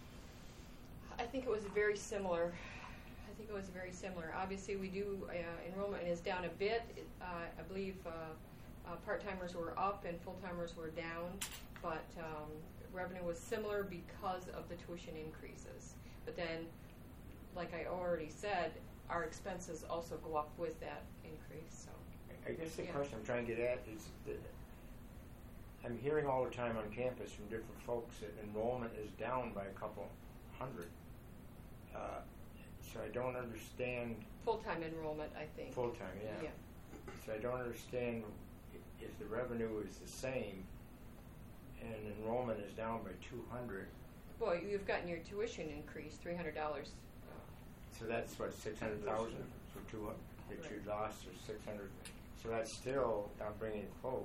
I think it was very similar. Obviously, we do enrollment is down a bit. I believe part-timers were up and full-timers were down, but revenue was similar because of the tuition increases. But then, like I already said, our expenses also go up with that increase. So I guess the question I'm trying to get at is that I'm hearing all the time on campus from different folks that enrollment is down by a couple hundred. So I don't understand. Full-time enrollment, I think. Full-time, yeah. So I don't understand if the revenue is the same and enrollment is down by 200. Well, you've gotten your tuition increase, $300. So that's what, 600,000 for 200 that you lost, or 600. So that's still not bringing it close,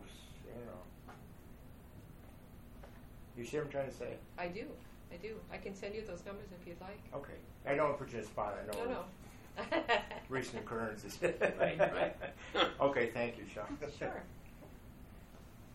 You see what I'm trying to say? I do. I can send you those numbers if you'd like. Okay. I don't want to put you in a spot. I know. No. Recent occurrences. Right. Okay, thank you, Sean. Sure.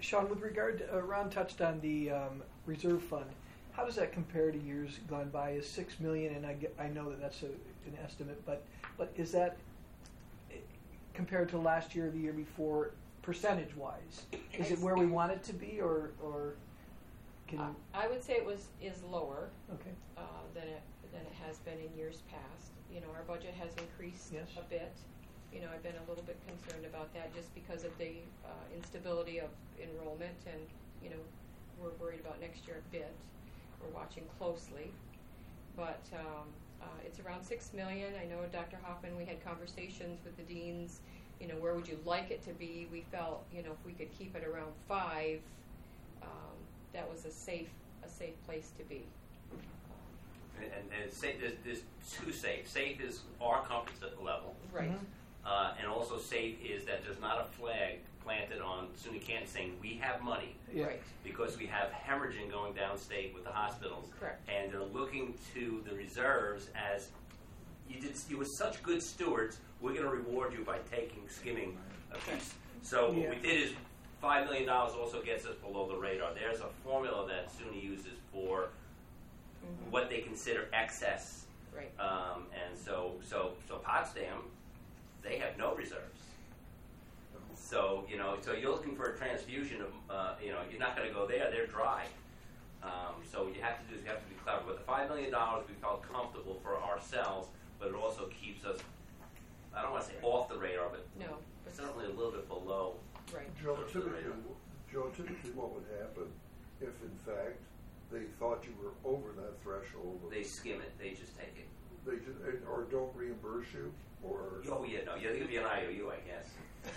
Sean, with regard to, Ron touched on the reserve fund. How does that compare to years gone by? Is $6 million, and I know that that's an estimate, but is that compared to last year or the year before, percentage-wise? Is it where we want it to be, or can you? I would say is lower. Okay. Than it has been in years past. You know, our budget has increased a bit. You know, I've been a little bit concerned about that just because of the instability of enrollment, and you know, we're worried about next year a bit. We're watching closely, but it's around $6 million. I know, Dr. Hoffman, we had conversations with the deans. You know, where would you like it to be? We felt, you know, if we could keep it around 5, that was a safe place to be. And there's two safe. Safe is our comfort level. Right. And also safe is that there's not a flag planted on SUNY Canton saying we have money. Right. Because we have hemorrhaging going downstate with the hospitals. Correct. And they're looking to the reserves as you were such good stewards, we're going to reward you by skimming a piece. So what we did is $5 million also gets us below the radar. There's a formula that SUNY uses for what they consider excess. Right. And so Potsdam, they have no reserves. So, you know, so you're looking for a transfusion of, you know, you're not going to go there. They're dry. So what you have to do is you have to be clever. But the $5 million we felt comfortable for ourselves, but it also keeps us, I don't want to say off the radar, but certainly a little bit below. Right. Joe, typically what would happen if, in fact, they thought you were over that threshold? They skim it. They just take it. They just, or don't reimburse you? Or oh, yeah, no. Yeah, they could be an IOU, I guess.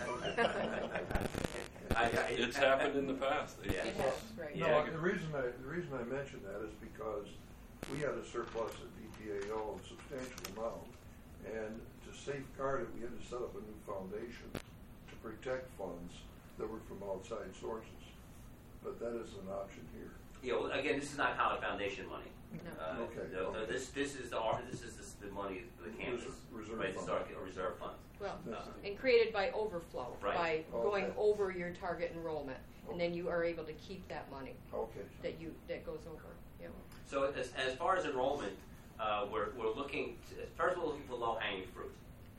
It's happened in the past. Yeah. It has, right. No, the reason I mention that is because we had a surplus at DPAO, a substantial amount, and to safeguard it, we had to set up a new foundation to protect funds that were from outside sources. But that is an option here. Yeah. Well, again, this is not college foundation money. No. This is the money for the campus. Reserve funds. Well, and created by overflow, by going over your target enrollment, and then you are able to keep that money that goes over. Yep. So as far as enrollment, we're looking first we're looking for low hanging fruit.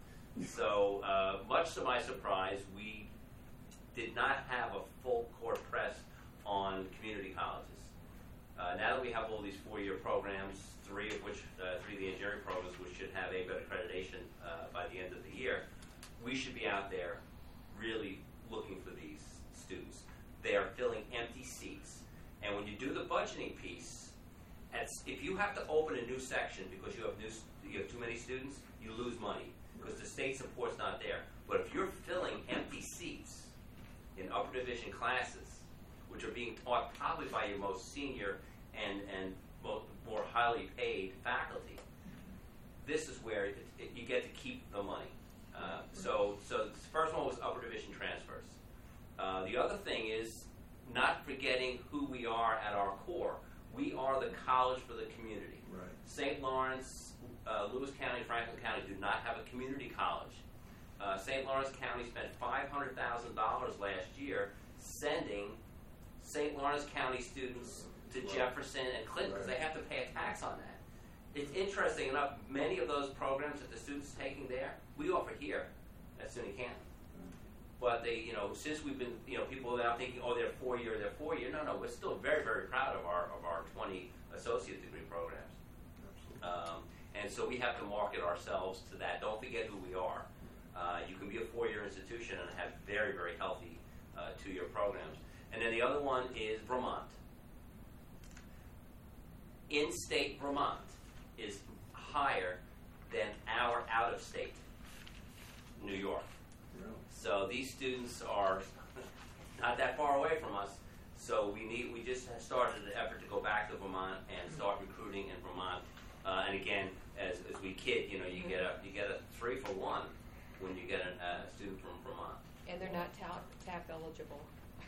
So much to my surprise, we did not have a full court press on community colleges. Now that we have all these 4-year programs, 3 of the engineering programs, which should have ABET accreditation by the end of the year, we should be out there really looking for these students. They are filling empty seats. And when you do the budgeting piece, if you have to open a new section because you have too many students, you lose money because the state support's not there. But if you're filling empty seats in upper division classes, which are being taught probably by your most senior and more highly paid faculty, this is where you get to keep the money. So the first one was upper division transfers. The other thing is not forgetting who we are at our core. We are the college for the community. Right. St. Lawrence, Lewis County, Franklin County do not have a community college. St. Lawrence County spent $500,000 last year sending St. Lawrence County students to Jefferson and Clinton because they have to pay a tax on that. It's interesting enough, many of those programs that the students are taking there, we offer here at SUNY Canton. But they, you know, since we've been, you know, people are now thinking, oh, they're 4-year. No, we're still very, very proud of our 20 associate degree programs. And so we have to market ourselves to that. Don't forget who we are. You can be a 4-year institution and have very, very healthy 2-year programs. And then the other one is Vermont. In-state Vermont is higher than our out-of-state New York. Really? So these students are not that far away from us. So we just started an effort to go back to Vermont and start recruiting in Vermont. And again, as we kid, you know, you get a 3 for 1 when you get a student from Vermont. And they're not TAP eligible.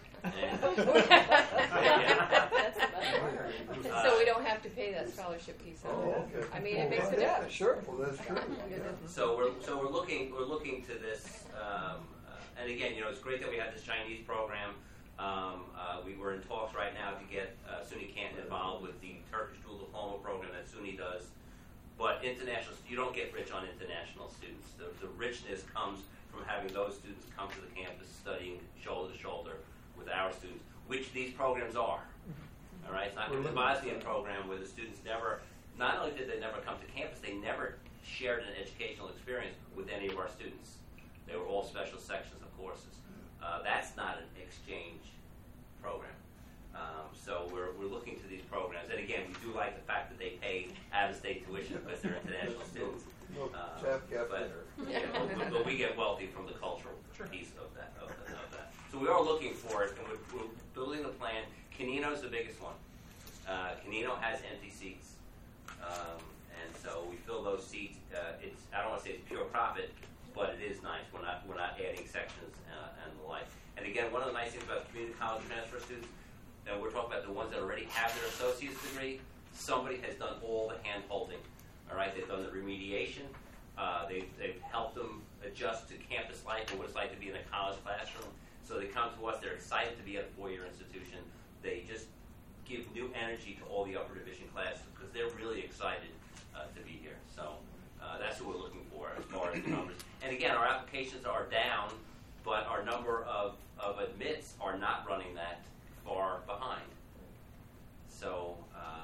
So we don't have to pay that scholarship piece of it. Oh, okay. I mean, it makes a difference. Sure. Well, that's true. So we're looking to this, and again, you know, it's great that we have this Chinese program. We were in talks right now to get SUNY Canton involved with the Turkish dual diploma program that SUNY does. But international, you don't get rich on international students. The richness comes from having those students come to the campus studying shoulder to shoulder with our students, which these programs are. All right, it's not like the Bosnian program where the students never, not only did they never come to campus, they never shared an educational experience with any of our students. They were all special sections of courses. That's not an exchange program. So we're looking to these programs. And again, we do like the fact that they pay out-of-state tuition because they're international students. But we get wealthy from the cultural piece of that. So we are looking for it, and we're building a plan. Canino is the biggest one. Canino has empty seats. And so we fill those seats. I don't want to say it's pure profit, but it is nice. We're not adding sections and the like. And again, one of the nice things about community college transfer students, and we're talking about the ones that already have their associate's degree, somebody has done all the hand holding. All right, they've done the remediation. They've helped them adjust to campus life and what it's like to be in a college classroom. So they come to us. They're excited to be at a four-year institution. They just give new energy to all the upper division classes because they're really excited to be here. So that's what we're looking for as far as the numbers. And again, our applications are down, but our number of admits are not running that far behind. So,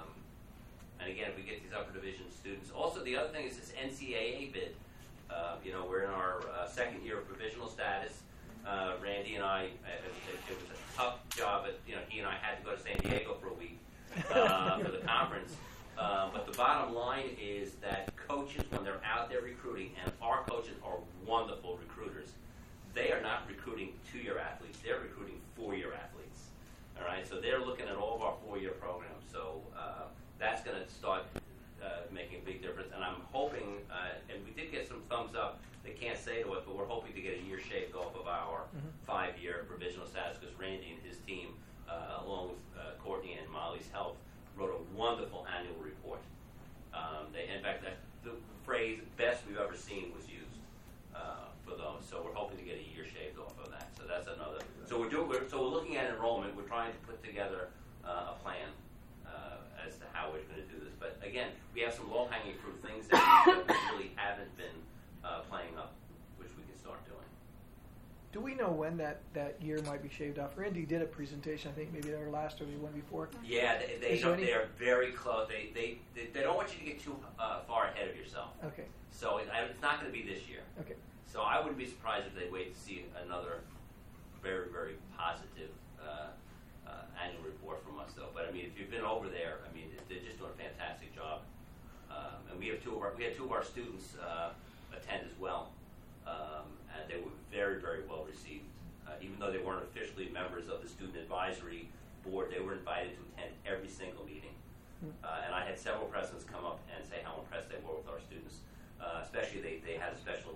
and again, if we get these upper division students. Also, the other thing is this NCAA bid. We're in our second year of provisional status. Randy and I, it was a tough job. He and I had to go to San Diego for a week for the conference. But the bottom line is that coaches, when they're out there recruiting, and our coaches are wonderful recruiters, they are not recruiting 2-year athletes. They're recruiting 4-year athletes. All right, so they're looking at all of our 4-year programs. So that's going to start making a big difference. And I'm hoping, and we did get some thumbs up. They can't say to it, but we're hoping to get a year shaved off of our 5-year provisional status because Randy and his team, along with Courtney and Molly's help, wrote a wonderful annual report. In fact, the phrase "best we've ever seen" was used for those. So we're hoping to get a year shaved off of that. So that's another. So we're looking at enrollment. We're trying to put together a plan as to how we're going to do this. But again, we have some low-hanging fruit things that we really haven't been playing up, which we can start doing. Do we know when that year might be shaved off? Randy did a presentation, I think maybe our last or the one before. Yeah, they are very close. They don't want you to get too far ahead of yourself. Okay. So it's not going to be this year. Okay. So I wouldn't be surprised if they wait to see another very, very positive annual report from us, though. But I mean, if you've been over there, I mean, they're just doing a fantastic job. And we had two of our students attend as well, and they were very, very well received. Even though they weren't officially members of the student advisory board, they were invited to attend every single meeting. And I had several presidents come up and say how impressed they were with our students. Especially they had a special,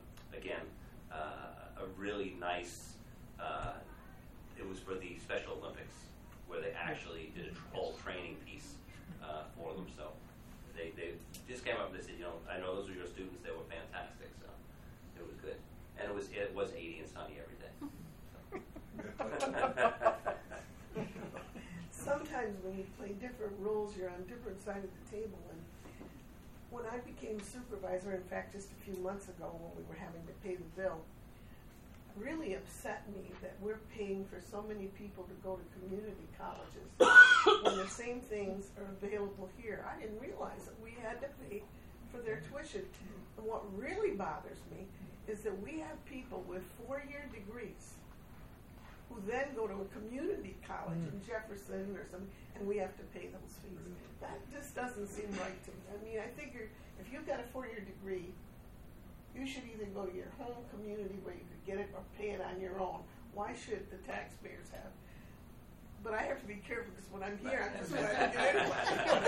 a really nice, it was for the Special Olympics, where they actually did a whole training piece for them. So they just came up and they said, I know those are your students. They were fantastic. So it was good, and it was 80 and sunny every day. Sometimes when you play different roles, you're on different sides of the table. And when I became supervisor, in fact, just a few months ago, when we were having to pay the bill, really upset me that we're paying for so many people to go to community colleges when the same things are available here. I didn't realize that we had to pay for their tuition. And what really bothers me is that we have people with 4-year degrees who then go to a community college in Jefferson or something, and we have to pay those fees. That just doesn't seem right to me. I mean, I figure if you've got a 4-year degree, you should either go to your home community where you could get it or pay it on your own. Why should the taxpayers have? But I have to be careful because when I'm here, I'm just going to get anyway.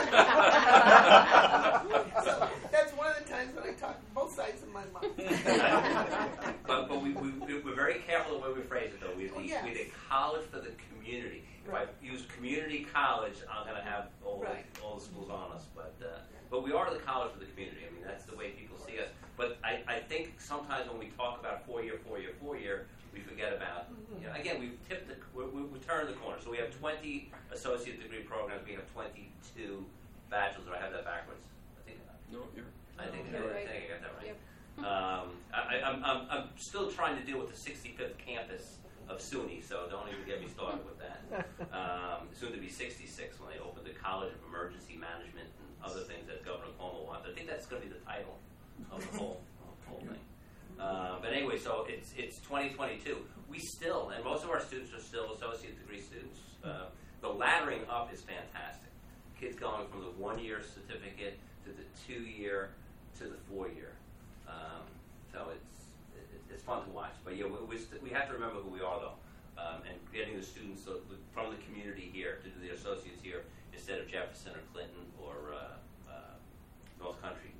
So that's one of the times when I talk both sides of my mouth. But we're very careful the way we phrase it, though. We did college for the community. If I use community college, I'm going to have all the schools on us. But we are the college for the community. I mean, that's the way people see us. But I think sometimes when we talk about 4-year, we forget about again, we've turned the corner. So we have 20 associate degree programs. We have 22 bachelors. Or I have that backwards. I think I got that right. Yep. I'm still trying to deal with the 65th campus of SUNY, so don't even get me started with that. Soon to be 66 when they open the College of Emergency Management and other things that Governor Cuomo wants. I think that's going to be the title of the whole thing. But anyway, so it's 2022. We still, and most of our students are still associate degree students. The laddering up is fantastic. Kids going from the 1-year certificate to the 2-year to the 4-year. So it's fun to watch. But yeah, we have to remember who we are, though, and getting the students from the community here to do the associates here instead of Jefferson or Clinton or North Country.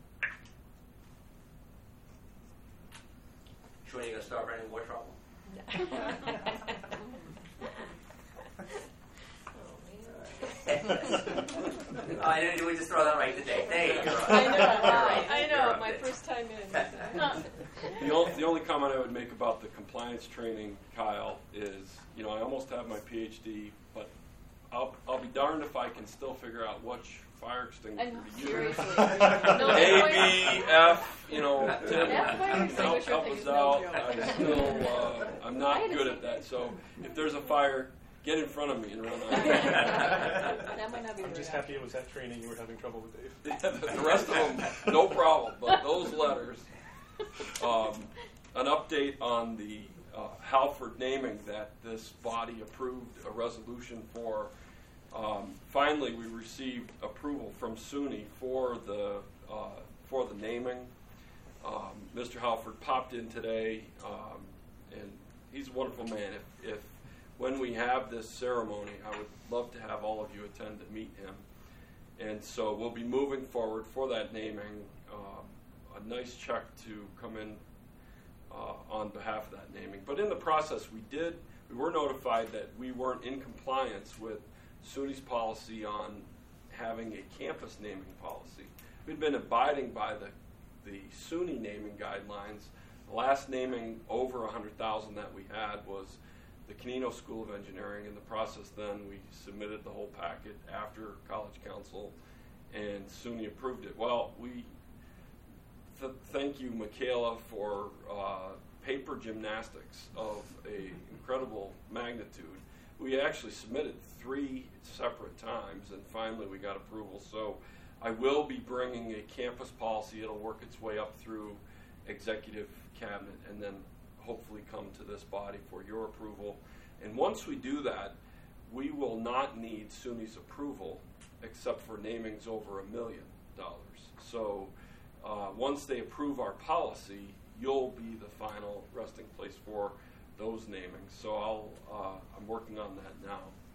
Sure, you're going to start running more trouble? I know, we just throw that right today. There you go. I know. My first time in. The only comment I would make about the compliance training, Kyle, is I almost have my PhD, but I'll be darned if I can still figure out which fire extinguisher to use. Seriously. A, B, F, help us out. I'm not good at that. So if there's a fire, get in front of me and run on. I'm just happy it was that training you were having trouble with, Dave. The rest of them, no problem. But those letters, an update on the Halford naming that this body approved a resolution for. Finally, we received approval from SUNY for the naming. Mr. Halford popped in today, and he's a wonderful man. If when we have this ceremony, I would love to have all of you attend to meet him. And so we'll be moving forward for that naming. A nice check to come in on behalf of that naming. But in the process, we were notified that we weren't in compliance with SUNY's policy on having a campus naming policy. We'd been abiding by the SUNY naming guidelines. The last naming over 100,000 that we had was the Canino School of Engineering. In the process then, we submitted the whole packet after College Council, and SUNY approved it. Well, thank you, Michaela, for paper gymnastics of an incredible magnitude. We actually submitted 3 separate times, and finally we got approval. So I will be bringing a campus policy. It'll work its way up through executive cabinet and then hopefully come to this body for your approval. And once we do that, we will not need SUNY's approval except for namings over $1 million. So once they approve our policy, you'll be the final resting place for those namings. So I'm working on that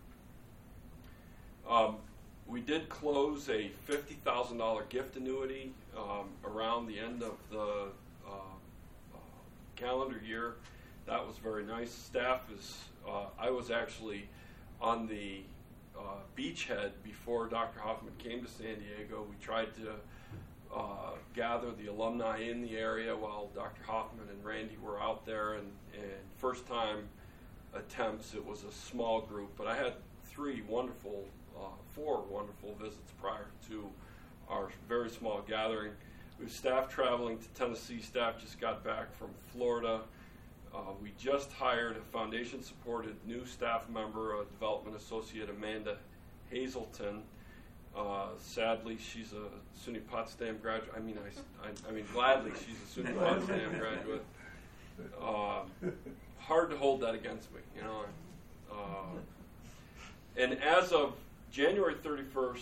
now. We did close a $50,000 gift annuity around the end of the calendar year. That was very nice. Staff I was actually on the beachhead before Dr. Hoffman came to San Diego. We tried to gather the alumni in the area while Dr. Hoffman and Randy were out there, and first time attempts, it was a small group, but I had 4 wonderful visits prior to our very small gathering. We have staff traveling to Tennessee. Staff just got back from Florida. We just hired a foundation-supported new staff member, a development associate, Amanda Hazelton. Sadly, she's a SUNY Potsdam graduate. I mean, gladly, she's a SUNY Potsdam graduate. Hard to hold that against me, And as of January 31st,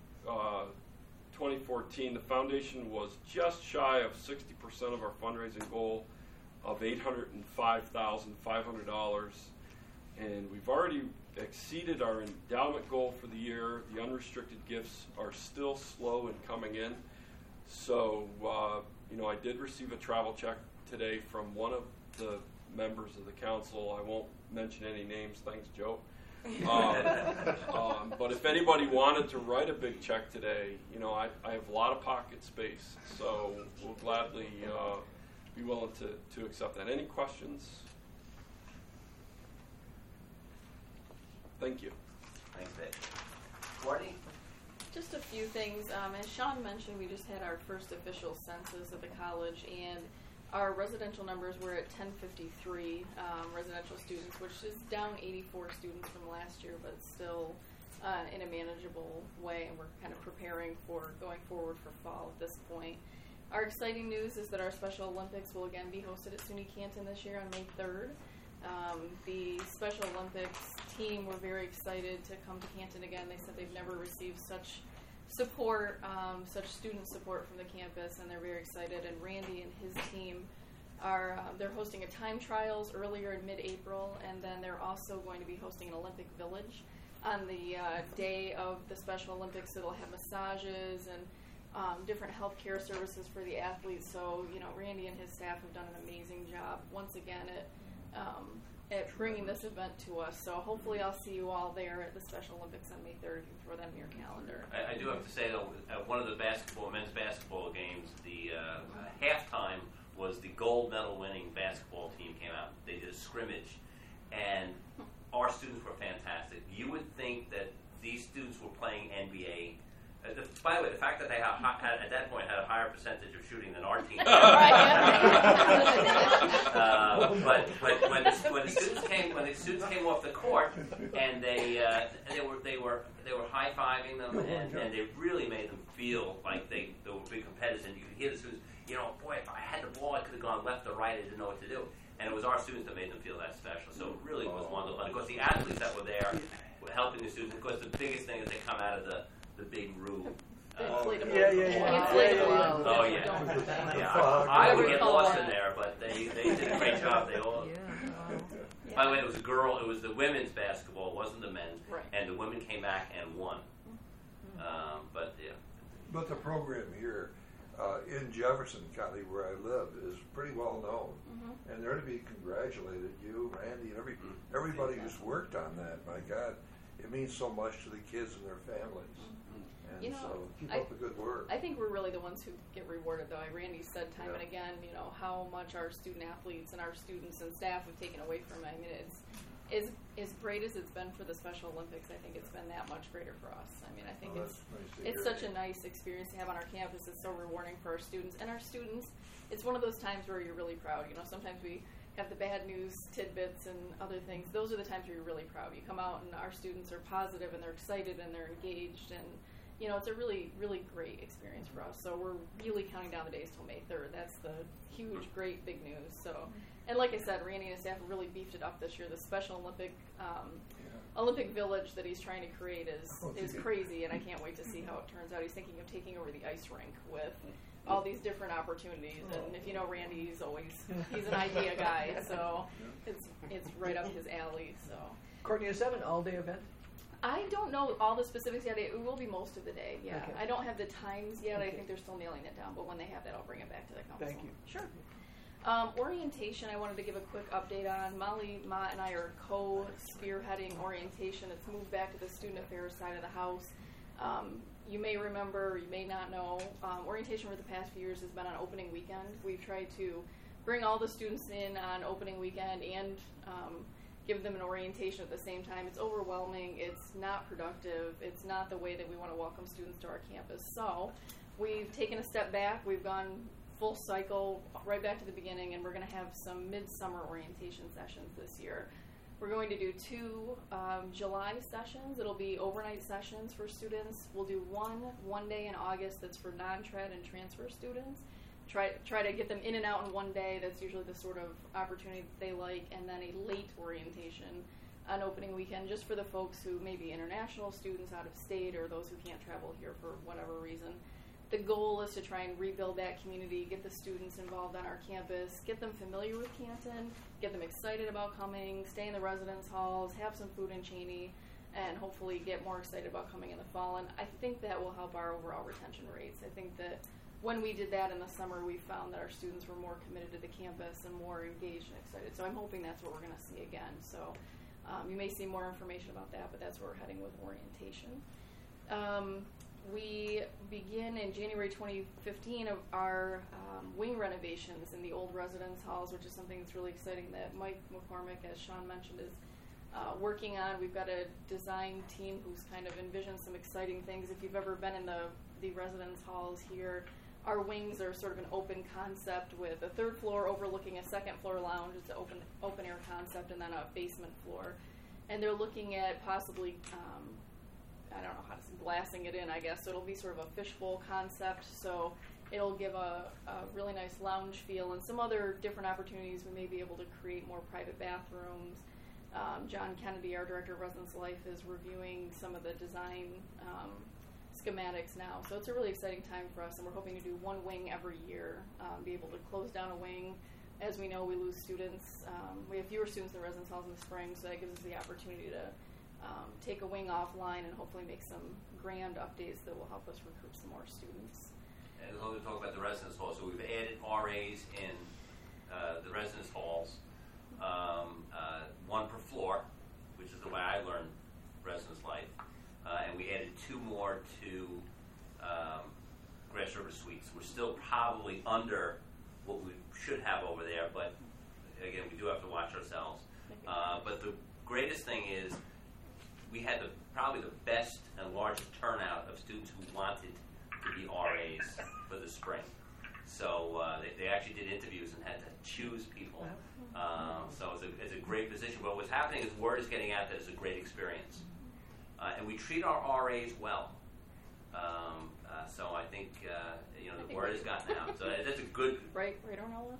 2014, the foundation was just shy of 60% of our fundraising goal of $805,500, and we've already exceeded our endowment goal for the year. The unrestricted gifts are still slow in coming in. So, I did receive a travel check today from one of the members of the council. I won't mention any names, thanks, Joe. But if anybody wanted to write a big check today, I have a lot of pocket space, so we'll gladly be willing to accept that. Any questions? Thank you. Thanks, Dave. Courtney? Just a few things. As Sean mentioned, we just had our first official census at the college, and our residential numbers were at 1053 residential students, which is down 84 students from last year, but still in a manageable way, and we're kind of preparing for going forward for fall at this point. Our exciting news is that our Special Olympics will again be hosted at SUNY Canton this year on May 3rd. The Special Olympics team were very excited to come to Canton again. They said they've never received such support, such student support from the campus, and they're very excited. And Randy and his team are they're hosting a time trials earlier in mid-April, and then they're also going to be hosting an Olympic Village on the day of the Special Olympics. It'll have massages and different healthcare services for the athletes. So, you know, Randy and his staff have done an amazing job once again at bringing this event to us. So hopefully I'll see you all there at the Special Olympics on May 3rd. You can throw that in your calendar. I do have to say, though, at one of the men's basketball games, the halftime was the gold medal winning basketball team came out. They did a scrimmage, and our students were fantastic. You would think that these students were playing NBA. By the way, the fact that they had, at that point had a higher percentage of shooting than our team. But when the students came off the court and they were high-fiving them and they really made them feel like they were big competitors. And you could hear the students, you know, boy, if I had the ball, I could have gone left or right. I didn't know what to do. And it was our students that made them feel that special. So it really was wonderful. And of course, the athletes that were there were helping the students. Of course, the biggest thing is they come out of the big room. Inflatable. Inflatable. Oh, yeah. I would get lost in there, but they did a great job. They all. By the way, it was a girl. It was the women's basketball. It wasn't the men's. Right. And the women came back and won. But yeah. But the program here in Jefferson County, where I live, is pretty well known, and they're to be congratulated. You, Randy, and everybody who's worked on that. My God, it means so much to the kids and their families. And you know, so keep up the good work. I think we're really the ones who get rewarded, though. Randy said time and again, you know, how much our student athletes and our students and staff have taken away from it. I mean, it's as great as it's been for the Special Olympics. I think it's been that much greater for us. I mean, I think it's such a nice experience to have on our campus. It's so rewarding for our students. And our students, it's one of those times where you're really proud. You know, sometimes we have the bad news tidbits and other things. Those are the times where you're really proud. You come out and our students are positive and they're excited and they're engaged, and you know, it's a really, really great experience for us. So we're really counting down the days till May 3rd. That's the huge, great, big news. So, and like I said, Randy and his staff have really beefed it up this year. The Special Olympic Village that he's trying to create is crazy, and I can't wait to see how it turns out. He's thinking of taking over the ice rink with all these different opportunities. And if you know Randy, he's an idea guy, so it's right up his alley. So, Courtney, is that an all-day event? I don't know all the specifics yet. It will be most of the day, yeah. Okay. I don't have the times yet. I think they're still nailing it down, but when they have that, I'll bring it back to the council. Thank you. Sure. Orientation, I wanted to give a quick update on. Molly, Ma, and I are co-spearheading orientation. It's moved back to the student affairs side of the house. You may remember, or you may not know, orientation for the past few years has been on opening weekend. We've tried to bring all the students in on opening weekend and give them an orientation at the same time. It's overwhelming. It's not productive. It's not the way that we want to welcome students to our campus. So we've taken a step back. We've gone full cycle right back to the beginning, and we're going to have some midsummer orientation sessions this year. We're going to do 2 July sessions. It'll be overnight sessions for students. We'll do one day in August that's for non-trad and transfer students. Try to get them in and out in one day. That's usually the sort of opportunity that they like. And then a late orientation on opening weekend just for the folks who may be international students out of state or those who can't travel here for whatever reason. The goal is to try and rebuild that community, get the students involved on our campus, get them familiar with Canton, get them excited about coming, stay in the residence halls, have some food in Cheney, and hopefully get more excited about coming in the fall. And I think that will help our overall retention rates. I think that when we did that in the summer, we found that our students were more committed to the campus and more engaged and excited. So I'm hoping that's what we're going to see again. So you may see more information about that, but that's where we're heading with orientation. We begin in January 2015 of our wing renovations in the old residence halls, which is something that's really exciting that Mike McCormick, as Sean mentioned, is working on. We've got a design team who's kind of envisioned some exciting things. If you've ever been in the residence halls here, our wings are sort of an open concept with a third floor overlooking a second floor lounge. It's an open air concept, and then a basement floor. And they're looking at possibly, I don't know how to say, glassing it in, I guess. So it'll be sort of a fishbowl concept. So it'll give a really nice lounge feel and some other different opportunities. We may be able to create more private bathrooms. John Kennedy, our Director of Residence Life, is reviewing some of the design schematics now. So it's a really exciting time for us, and we're hoping to do one wing every year, be able to close down a wing. As we know, we lose students. We have fewer students in the residence halls in the spring, so that gives us the opportunity to take a wing offline and hopefully make some grand updates that will help us recruit some more students. And we'll talk about the residence halls. So we've added RAs in the residence halls, one per floor, which is the way I learned residence life. And we added 2 more to Grass River Suites. We're still probably under what we should have over there, but again, we do have to watch ourselves. But the greatest thing is we had probably the best and largest turnout of students who wanted to be RAs for the spring. So they actually did interviews and had to choose people. So it's a great position. But what's happening is word is getting out that it's a great experience. And we treat our RAs well. So I think the word has gotten out. So that's a good. Right, Ornella?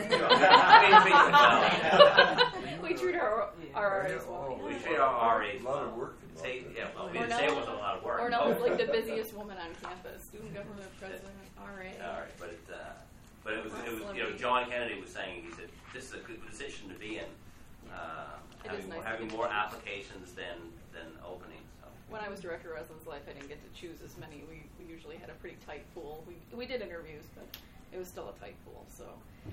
We treat our RAs well. We treat our RAs well. A lot of work. We didn't say it wasn't a lot of work. Ornella's like the busiest woman on campus. Student government president, RA. All right, but it was John Kennedy was saying, he said this is a good position to be in. Having more applications than openings. When I was Director of Residence Life, I didn't get to choose as many. We usually had a pretty tight pool. We did interviews, but it was still a tight pool. So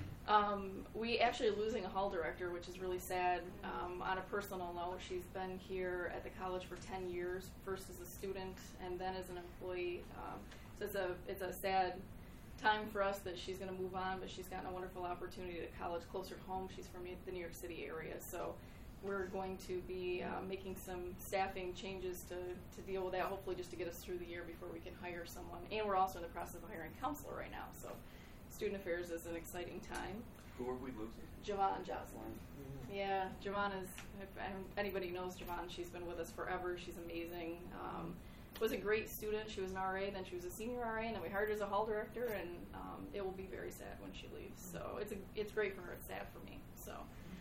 we actually are losing a hall director, which is really sad. On a personal note, she's been here at the college for 10 years, first as a student and then as an employee. So it's a sad time for us that she's going to move on, but she's gotten a wonderful opportunity at a college closer to home. She's from the New York City area, so we're going to be making some staffing changes to deal with that, hopefully just to get us through the year before we can hire someone. And we're also in the process of hiring a counselor right now, so student affairs is an exciting time. Who are we losing? Javon Jocelyn. Yeah, Javon is, if anybody knows Javon, she's been with us forever. She's amazing. Was a great student. She was an RA, then she was a senior RA, and then we hired her as a hall director, and it will be very sad when she leaves. So it's great for her. It's sad for me. So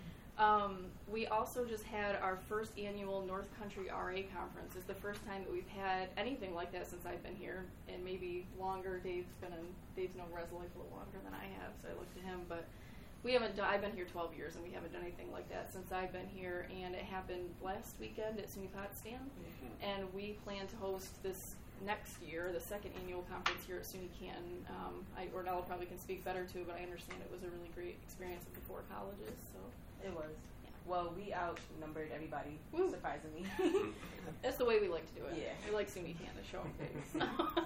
we also just had our first annual North Country RA conference. It's the first time that we've had anything like that since I've been here, and maybe longer. Dave's known Res Life a little longer than I have, so I look to him. But we haven't I've been here 12 years, and we haven't done anything like that since I've been here, and it happened last weekend at SUNY Potsdam, and we plan to host this next year, the second annual conference here at SUNY Canton. Ornella probably can speak better to it, but I understand it was a really great experience with the 4 colleges. So it was. Yeah. Well, we outnumbered everybody, surprisingly. That's the way we like to do it. Yeah. We like SUNY Canton to show them face.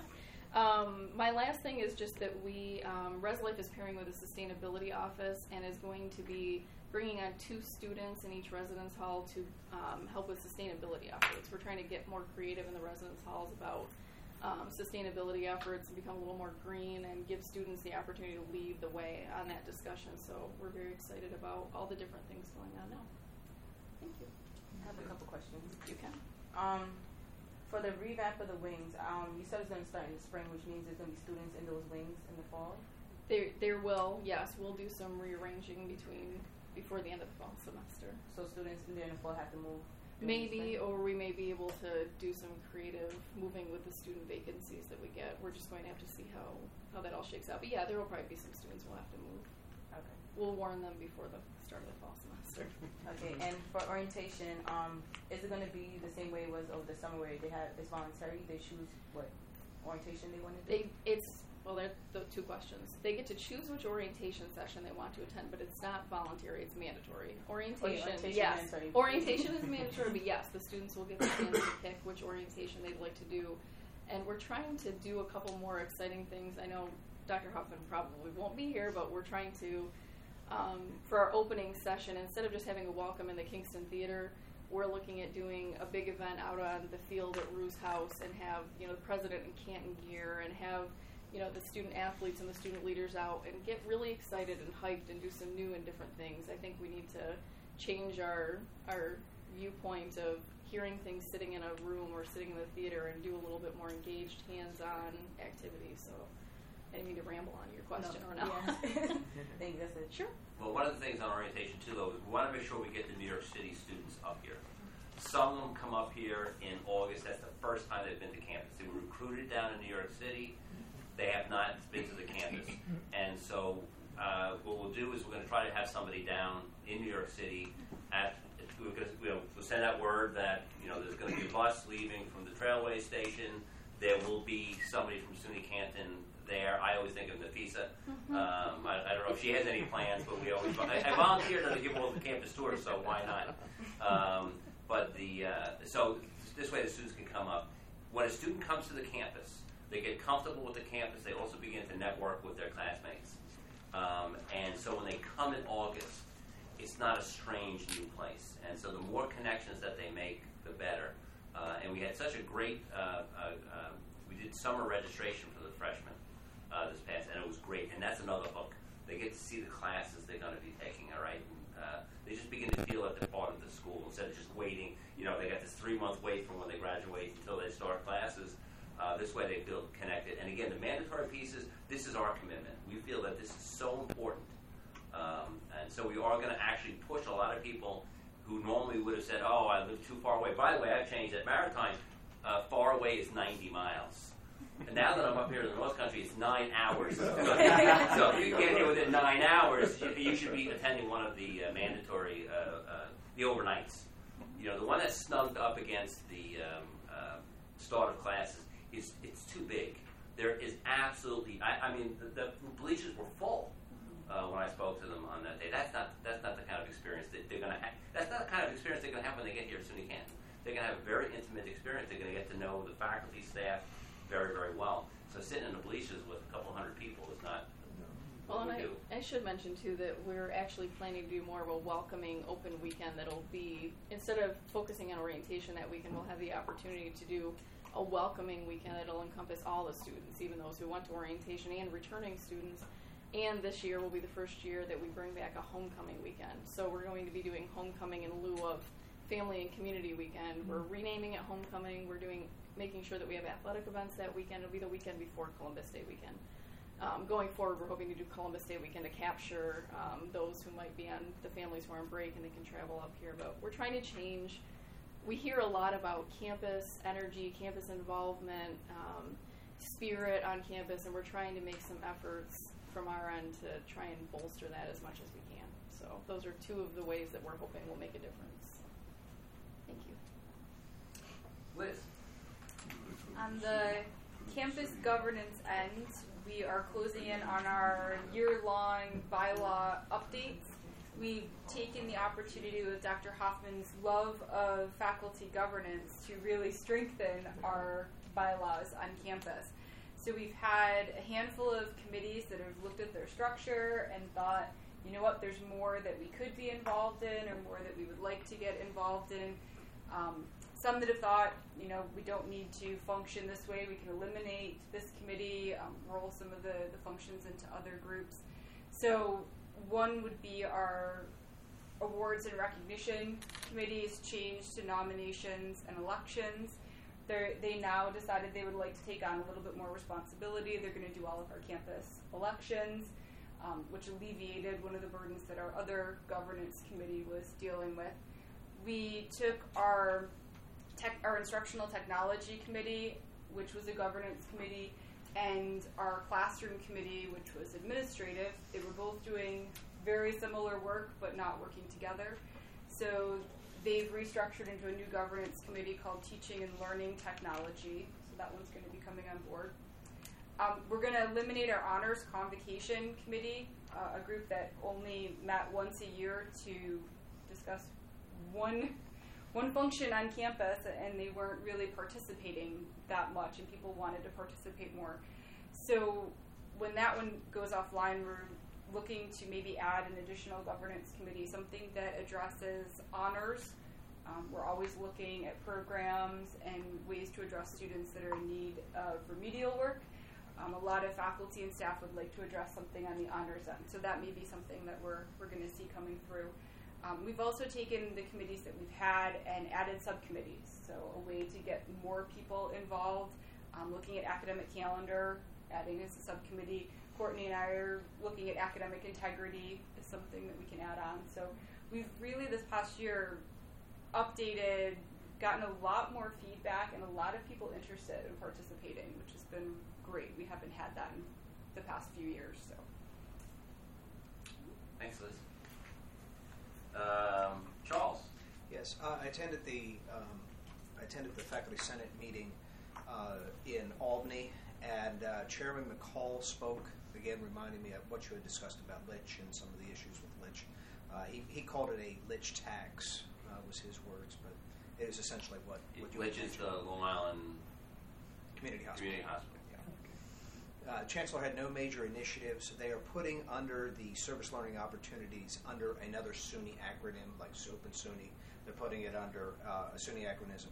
My last thing is just that Res Life is pairing with a sustainability office and is going to be bringing on 2 students in each residence hall to help with sustainability efforts. We're trying to get more creative in the residence halls about sustainability efforts and become a little more green and give students the opportunity to lead the way on that discussion. So we're very excited about all the different things going on now. Thank you. I have a couple questions. You can. For the revamp of the wings, you said it's going to start in the spring, which means there's going to be students in those wings in the fall? There will, yes. We'll do some rearranging before the end of the fall semester. So students in the fall have to move? Maybe, or we may be able to do some creative moving with the student vacancies that we get. We're just going to have to see how that all shakes out. But yeah, there will probably be some students we'll have to move. Okay. We'll warn them before the start of the fall semester. Okay, and for orientation, is it going to be the same way it was over the summer where it's voluntary? They choose what orientation they want to do? They're the 2 questions. They get to choose which orientation session they want to attend, but it's not voluntary, it's mandatory. Orientation yes. Mandatory. Orientation is mandatory, but yes, the students will get the chance to pick which orientation they'd like to do. And we're trying to do a couple more exciting things. I know Dr. Huffman probably won't be here, but we're trying to, for our opening session, instead of just having a welcome in the Kingston Theater, we're looking at doing a big event out on the field at Rue's house and have, you know, the president in Canton gear and have, you know, the student athletes and the student leaders out and get really excited and hyped and do some new and different things. I think we need to change our viewpoint of hearing things sitting in a room or sitting in the theater and do a little bit more engaged, hands-on activities. So I didn't mean to ramble on your question or not. Yeah. I think that's it. Sure. Well, one of the things on orientation too, though, is we want to make sure we get the New York City students up here. Some of them come up here in August. That's the first time they've been to campus. They were recruited down in New York City. They have not been to the campus. And so what we'll do is we're going to try to have somebody down in New York City. We'll send out word that, you know, there's going to be a bus leaving from the Trailway station. There will be somebody from SUNY Canton there. I always think of Nafisa. I don't know if she has any plans, but I volunteered her to give all the campus tours, so why not? So this way the students can come up. When a student comes to the campus, they get comfortable with the campus. They also begin to network with their classmates. And so when they come in August, it's not a strange new place. And so the more connections that they make, the better. And we had such a great, we did summer registration for the freshmen this past, and it was great. And that's another hook. They get to see the classes they're going to be taking, all right? And, they just begin to feel that they're part of the school instead of just waiting. You know, they got this 3-month wait from when they graduate until they start classes. This way they feel connected. And again, the mandatory pieces, this is our commitment. We feel that this is so important. And so we are going to actually push a lot of people who normally would have said, oh, I live too far away. By the way, I've changed that. Maritime, far away is 90 miles. And now that I'm up here in the North Country, it's 9 hours. So if you get here within 9 hours, you should be attending one of the mandatory, the overnights. You know, the one that's snugged up against the start of classes, it's too big. There is absolutely, I mean, the bleachers were full when I spoke to them on that day. That's not the kind of experience that they're going to have. That's not the kind of experience they're going to have when they get here at SUNY Canton. They're going to have a very intimate experience. They're going to get to know the faculty, staff very, very well. So sitting in the bleachers with a couple hundred people is not. Well, and I should mention too that we're actually planning to do more of a welcoming open weekend that'll be, instead of focusing on orientation that weekend, we'll have the opportunity to do a welcoming weekend that'll encompass all the students, even those who went to orientation and returning students. And this year will be the first year that we bring back a homecoming weekend. So we're going to be doing homecoming in lieu of family and community weekend. We're renaming it homecoming. We're making sure that we have athletic events that weekend. It'll be the weekend before Columbus Day weekend. Going forward, we're hoping to do Columbus Day weekend to capture those who might be on, the families who are on break and they can travel up here. But we're trying to change. We hear a lot about campus energy, campus involvement, spirit on campus, and we're trying to make some efforts from our end to try and bolster that as much as we can. So those are two of the ways that we're hoping will make a difference. Thank you. Liz. On the campus governance end, we are closing in on our year-long bylaw updates. We've taken the opportunity with Dr. Hoffman's love of faculty governance to really strengthen our bylaws on campus. So we've had a handful of committees that have looked at their structure and thought, you know what, there's more that we could be involved in or more that we would like to get involved in. Some that have thought, you know, we don't need to function this way. We can eliminate this committee, roll some of the functions into other groups. So one would be our awards and recognition committee is changed to nominations and elections. They now decided they would like to take on a little bit more responsibility. They're going to do all of our campus elections, which alleviated one of the burdens that our other governance committee was dealing with. We took our instructional technology committee, which was a governance committee, and our classroom committee, which was administrative. They were both doing very similar work, but not working together. So they've restructured into a new governance committee called Teaching and Learning Technology. So that one's going to be coming on board. We're going to eliminate our Honors Convocation Committee, a group that only met once a year to discuss one function on campus, and they weren't really participating that much, and people wanted to participate more. So when that one goes offline, we're looking to maybe add an additional governance committee, something that addresses honors We're always looking at programs and ways to address students that are in need of remedial work. A lot of faculty and staff would like to address something on the honors end, so that may be something that we're going to see coming through. We've also taken the committees that we've had and added subcommittees, so a way to get more people involved. Looking at academic calendar, adding as a subcommittee. Courtney and I are looking at academic integrity as something that we can add on. So we've really this past year updated, gotten a lot more feedback, and a lot of people interested in participating, which has been great. We haven't had that in the past few years. So. Thanks, Liz. Charles. Yes, I attended the Faculty Senate meeting in Albany, and Chairman McCall spoke, again reminding me of what you had discussed about Litch and some of the issues with Litch. He called it a Litch tax, was his words, but it is essentially what you Litch is the Long Island Community Hospital. Yeah. Chancellor had no major initiatives. They are putting under the service learning opportunities under another SUNY acronym, like SOAP and SUNY. They're putting it under a SUNY acronym,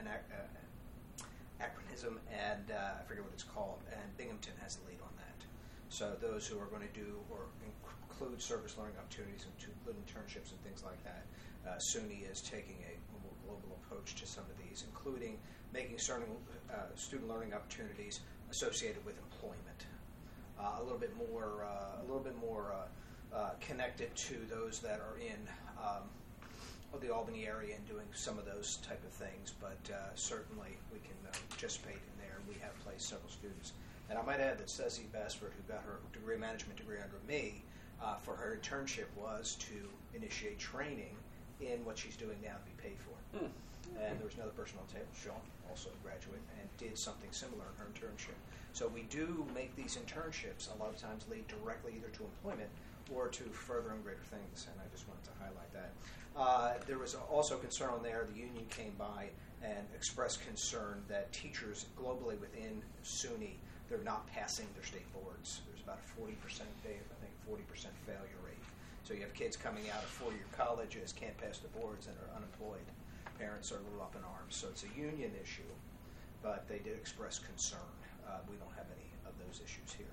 and I forget what it's called, and Binghamton has the lead on that. So those who are going to do or include service learning opportunities, include internships and things like that, SUNY is taking a more global approach to some of these, including making certain student learning opportunities associated with employment, a little bit more connected to those that are in the Albany area and doing some of those type of things. But certainly we can participate in there. We have placed several students, and I might add that Ceci Bassford, who got her management degree under me, for her internship was to initiate training in what she's doing now to be paid for. And there was another person on the table, Sean, also a graduate, and did something similar in her internship. So we do make these internships a lot of times lead directly either to employment or to further and greater things, and I just wanted to highlight that. There was also concern on there. The union came by and expressed concern that teachers globally within SUNY, they're not passing their state boards. There's about a 40% failure rate. So you have kids coming out of four-year colleges, can't pass the boards, and are unemployed. Parents are a little up in arms. So it's a union issue, but they did express concern. We don't have any of those issues here.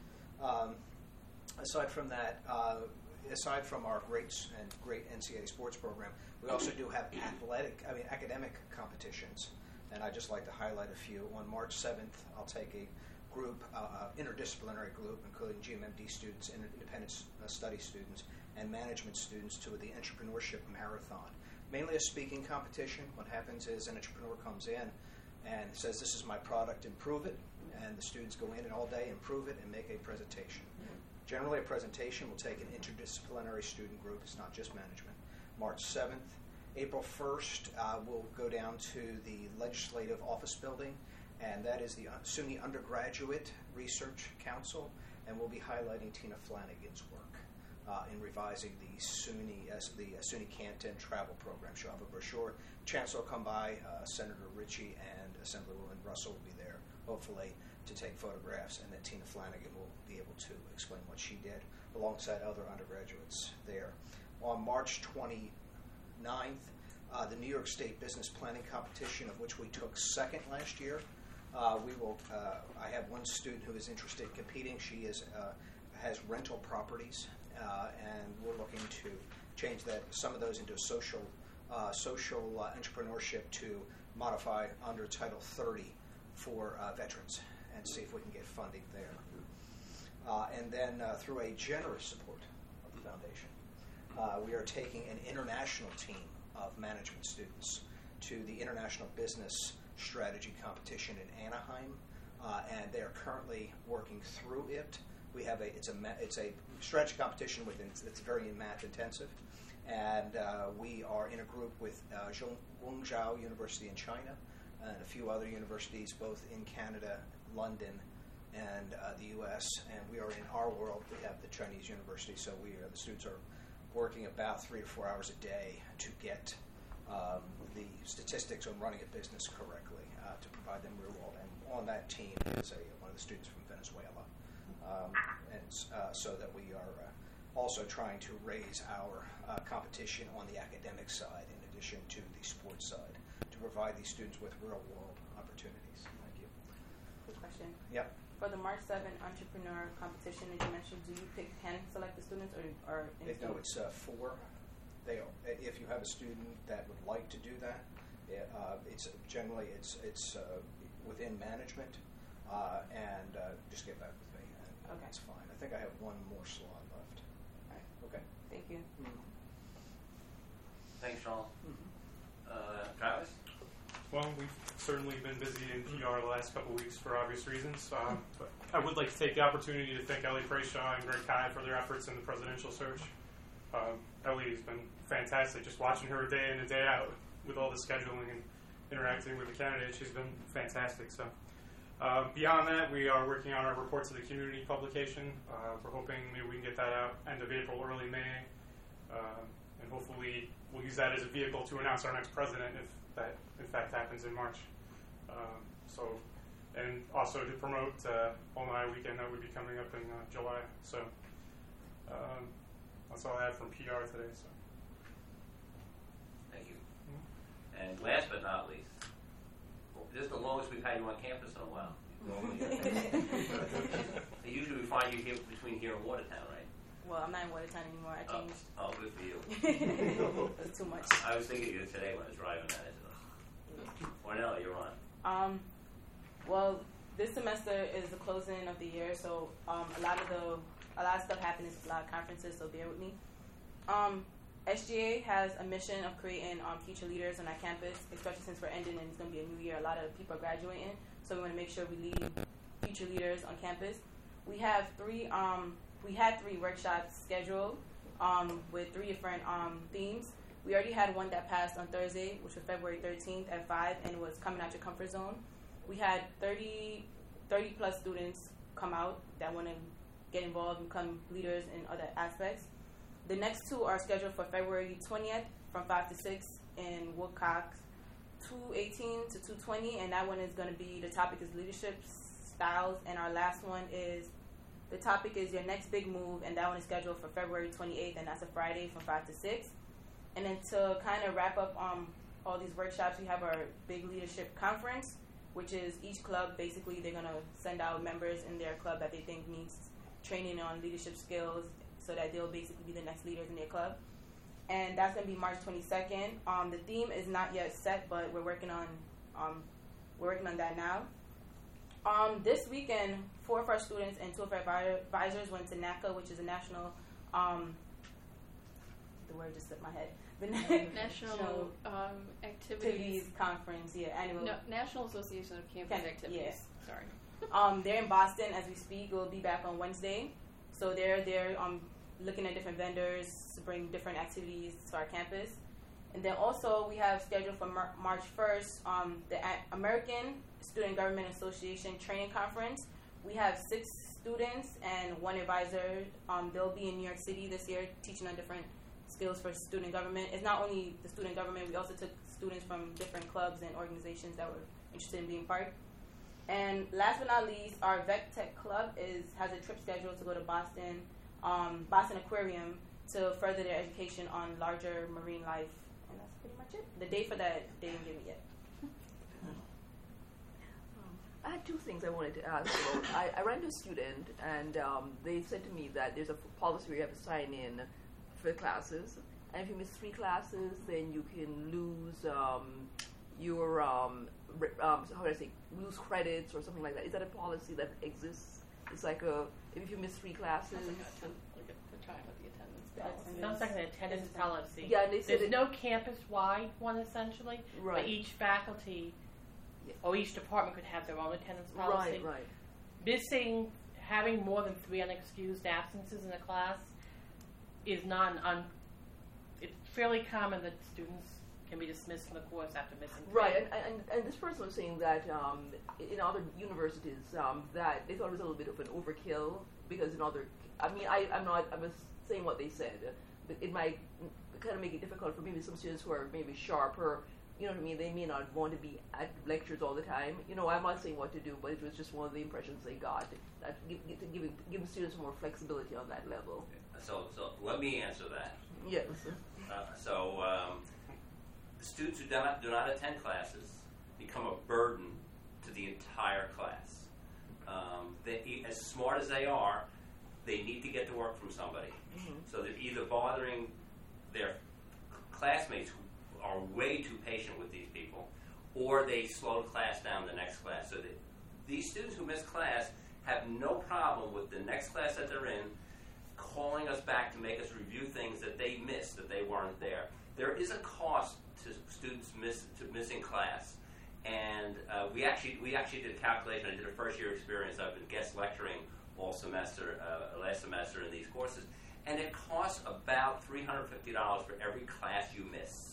Aside from that, aside from our great NCAA sports program, we also do have academic competitions, and I'd just like to highlight a few. On March 7th, I'll take a group, interdisciplinary group, including GMMD students, independent study students, and management students to the Entrepreneurship Marathon. Mainly a speaking competition. What happens is an entrepreneur comes in and says, "This is my product, improve it," and the students go in and all day improve it and make a presentation. Generally, a presentation will take an interdisciplinary student group. It's not just management. March 7th. April 1st, we'll go down to the Legislative Office Building, and that is the SUNY Undergraduate Research Council, and we'll be highlighting Tina Flanagan's work in revising the SUNY Canton travel program. She'll have a brochure. Chancellor will come by, Senator Ritchie and Assemblywoman Russell will be there, hopefully, to take photographs, and then Tina Flanagan will be able to explain what she did alongside other undergraduates there. On March 29th, the New York State Business Planning Competition, of which we took second last year. I have one student who is interested in competing. She has rental properties, and we're looking to change some of those into social entrepreneurship to modify under Title 30 for veterans, and see if we can get funding there. And then through a generous support of the foundation, we are taking an international team of management students to the International Business Strategy Competition in Anaheim, and they are currently working through it. We have it's a strategy competition it's very math intensive, and we are in a group with Guangzhou University in China and a few other universities both in Canada, London, and the U.S. And we are in our world. We have the Chinese university, so the students are working about 3 to 4 hours a day to get the statistics on running a business correctly to provide them real world. And on that team is one of the students from Venezuela, so that we are also trying to raise our competition on the academic side in addition to the sports side to provide these students with real-world opportunities. Thank you. Quick question. Yep. For the March 7 entrepreneur competition that you mentioned, do you select the students or No, it's 4. If you have a student that would like to do that, it's generally it's within management, and just get back with me, and that's fine. I think I have one more slot left. All right. Okay. Thank you. Thanks, Sean. Travis? Well, we've certainly been busy in PR the last couple of weeks for obvious reasons. But I would like to take the opportunity to thank Ellie Prayshaw and Greg Kai for their efforts in the presidential search. Ellie has been fantastic. Just watching her day in and day out with all the scheduling and interacting with the candidates, she's been fantastic. So beyond that, we are working on our reports to the community publication. We're hoping maybe we can get that out end of April, early May. And hopefully we'll use that as a vehicle to announce our next president if that in fact happens in March. And also to promote Alumni Weekend that would be coming up in July. So that's all I have from PR today. So. Thank you. And last but not least, this is the longest we've had you on campus in a while. Usually we find you here between here and Watertown, right? Well, I'm not in Watertown anymore. I changed. Oh, good for you. It's too much. I was thinking of you today when I was driving that. Ornella, you're on. Well, this semester is the closing of the year, so a lot of stuff happens, a lot of conferences, so bear with me. SGA has a mission of creating future leaders on our campus, especially since we're ending and it's going to be a new year. A lot of people are graduating, so we want to make sure we lead future leaders on campus. We have we had 3 workshops scheduled with 3 different themes. We already had one that passed on Thursday, which was February 13th at 5, and it was coming out your comfort zone. We had 30 plus students come out that want to get involved and become leaders in other aspects. The next 2 are scheduled for February 20th from 5 to 6 in Woodcock, 218 to 220, and that one is going to be, the topic is leadership styles, and our last one is, the topic is your next big move, and that one is scheduled for February 28th, and that's a Friday from 5 to 6. And then to kind of wrap up all these workshops, we have our big leadership conference, which is each club, basically, they're going to send out members in their club that they think needs training on leadership skills so that they'll basically be the next leaders in their club. And that's going to be March 22nd. The theme is not yet set, but we're working on that now. This weekend, 4 of our students and 2 of our advisors went to NACA, which is a national, the word just slipped my head. The National Activities Conference, annual. National Association of Campus Activities. Yeah. Sorry. They're in Boston as we speak. We'll be back on Wednesday. So they're looking at different vendors to bring different activities to our campus. And then also we have scheduled for March 1st the American Student Government Association Training Conference. We have 6 students and 1 advisor. They'll be in New York City this year teaching on different skills for student government. It's not only the student government, we also took students from different clubs and organizations that were interested in being part. And last but not least, our Vet Tech Club has a trip scheduled to go to Boston Aquarium to further their education on larger marine life. And that's pretty much it. The date for that, they didn't give me yet. I had 2 things I wanted to ask about. I ran to a student, and they said to me that there's a policy where you have to sign in for classes, and if you miss 3 classes, then you can lose your lose credits or something like that. Is that a policy that exists? It's like if you miss 3 classes. Look at the time of the attendance policy. Sounds like an attendance policy. Yeah, and they said there's no campus-wide one essentially, right. But each faculty or each department could have their own attendance policy. Right. Having more than 3 unexcused absences in a class is not it's fairly common that students can be dismissed from the course after missing 3. Right, and this person was saying that in other universities that they thought it was a little bit of an overkill because in other, I was saying what they said, but it might kind of make it difficult for maybe some students who are maybe sharper, you know what I mean, they may not want to be at lectures all the time. I'm not saying what to do, but it was just one of the impressions they got, that giving students more flexibility on that level. So let me answer that. Yes. students who do not attend classes become a burden to the entire class. As smart as they are, they need to get to work from somebody. So they're either bothering their classmates who are way too patient with these people, or they slow the class down the next class. So that these students who miss class have no problem with the next class that they're in calling us back to make us review things that they missed, that they weren't there. There is a cost to students missing class. And we actually did a calculation. I did a first-year experience. I've been guest lecturing all semester, last semester in these courses, and it costs about $350 for every class you miss.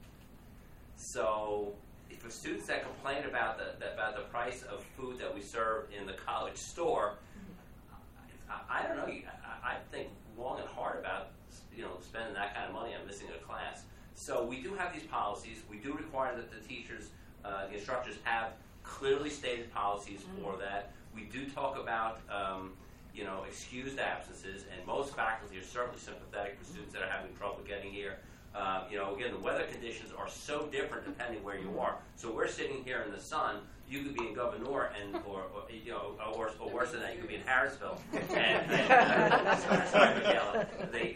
So, for students that complain about the price of food that we serve in the college store, I don't know. I think long and hard about spending that kind of money on missing a class. So we do have these policies. We do require that the teachers. The instructors have clearly stated policies for that. We do talk about, excused absences, and most faculty are certainly sympathetic for students that are having trouble getting here. Again, the weather conditions are so different depending where you are. So we're sitting here in the sun. You could be in Gouverneur, or worse than that, you could be in Harrisville. Sorry, Michaela.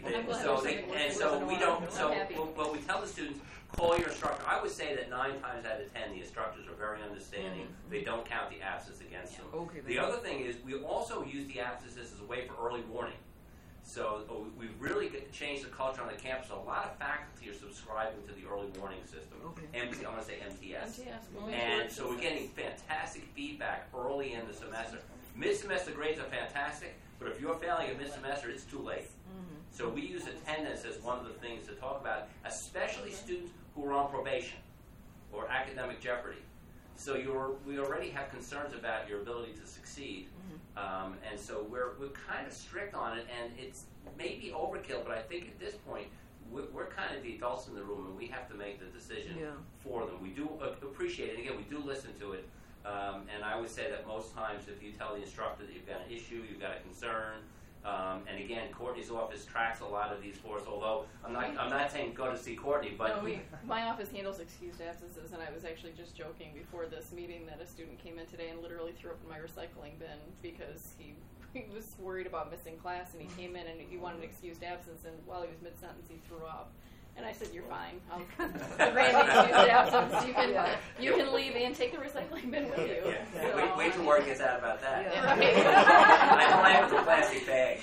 What we tell the students, call your instructor. I would say that 9 times out of 10, the instructors are very understanding. They don't count the absence against them. The other thing is, we also use the absences as a way for early warning. So we've really changed the culture on the campus. A lot of faculty are subscribing to the early warning system. I want to say MTS. And so we're getting fantastic feedback early in the semester. Mid-semester grades are fantastic, but if you're failing a mid-semester, it's too late. So we use attendance as one of the things to talk about, especially students who are on probation or academic jeopardy. So we already have concerns about your ability to succeed. And so we're kind of strict on it, and it's maybe overkill, but I think at this point, we're kind of the adults in the room, and we have to make the decision for them. We do appreciate it, and again, we do listen to it. And I would say that most times if you tell the instructor that you've got an issue, you've got a concern, and again, Courtney's office tracks a lot of these for us, although I'm not saying go to see Courtney, but... No, my office handles excused absences, and I was actually just joking before this meeting that a student came in today and literally threw up in my recycling bin because he was worried about missing class, and he came in and he wanted an excused absence, and while he was mid-sentence, he threw up. And I said, "You're fine. I'll grant the excused absence. You can leave and take the recycling bin with you." So, wait till word gets out about that. Yeah. Right. I don't have the plastic bag.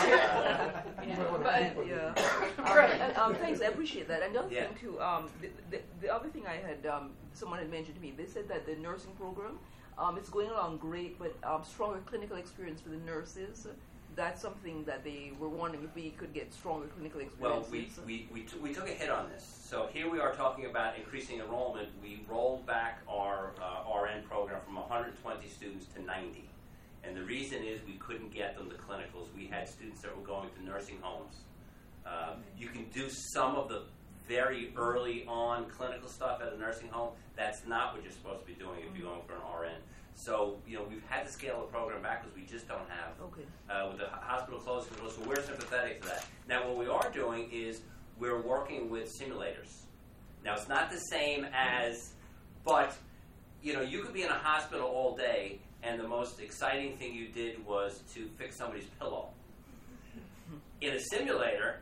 Thanks, I appreciate that. And the other thing too, the other thing I had, someone had mentioned to me, they said that the nursing program, it's going along great, but stronger clinical experience for the nurses. That's something that they were wondering if we could get stronger clinical experience. Well, we took a hit on this. So here we are talking about increasing enrollment. We rolled back our RN program from 120 students to 90. And the reason is we couldn't get them to clinicals. We had students that were going to nursing homes. You can do some of the very early on clinical stuff at a nursing home. That's not what you're supposed to be doing if you're going for an RN. So, we've had to scale the program back because we just don't have. With the hospital closed, so we're sympathetic to that. Now, what we are doing is we're working with simulators. Now, it's not the same as, but, you could be in a hospital all day, and the most exciting thing you did was to fix somebody's pillow. In a simulator,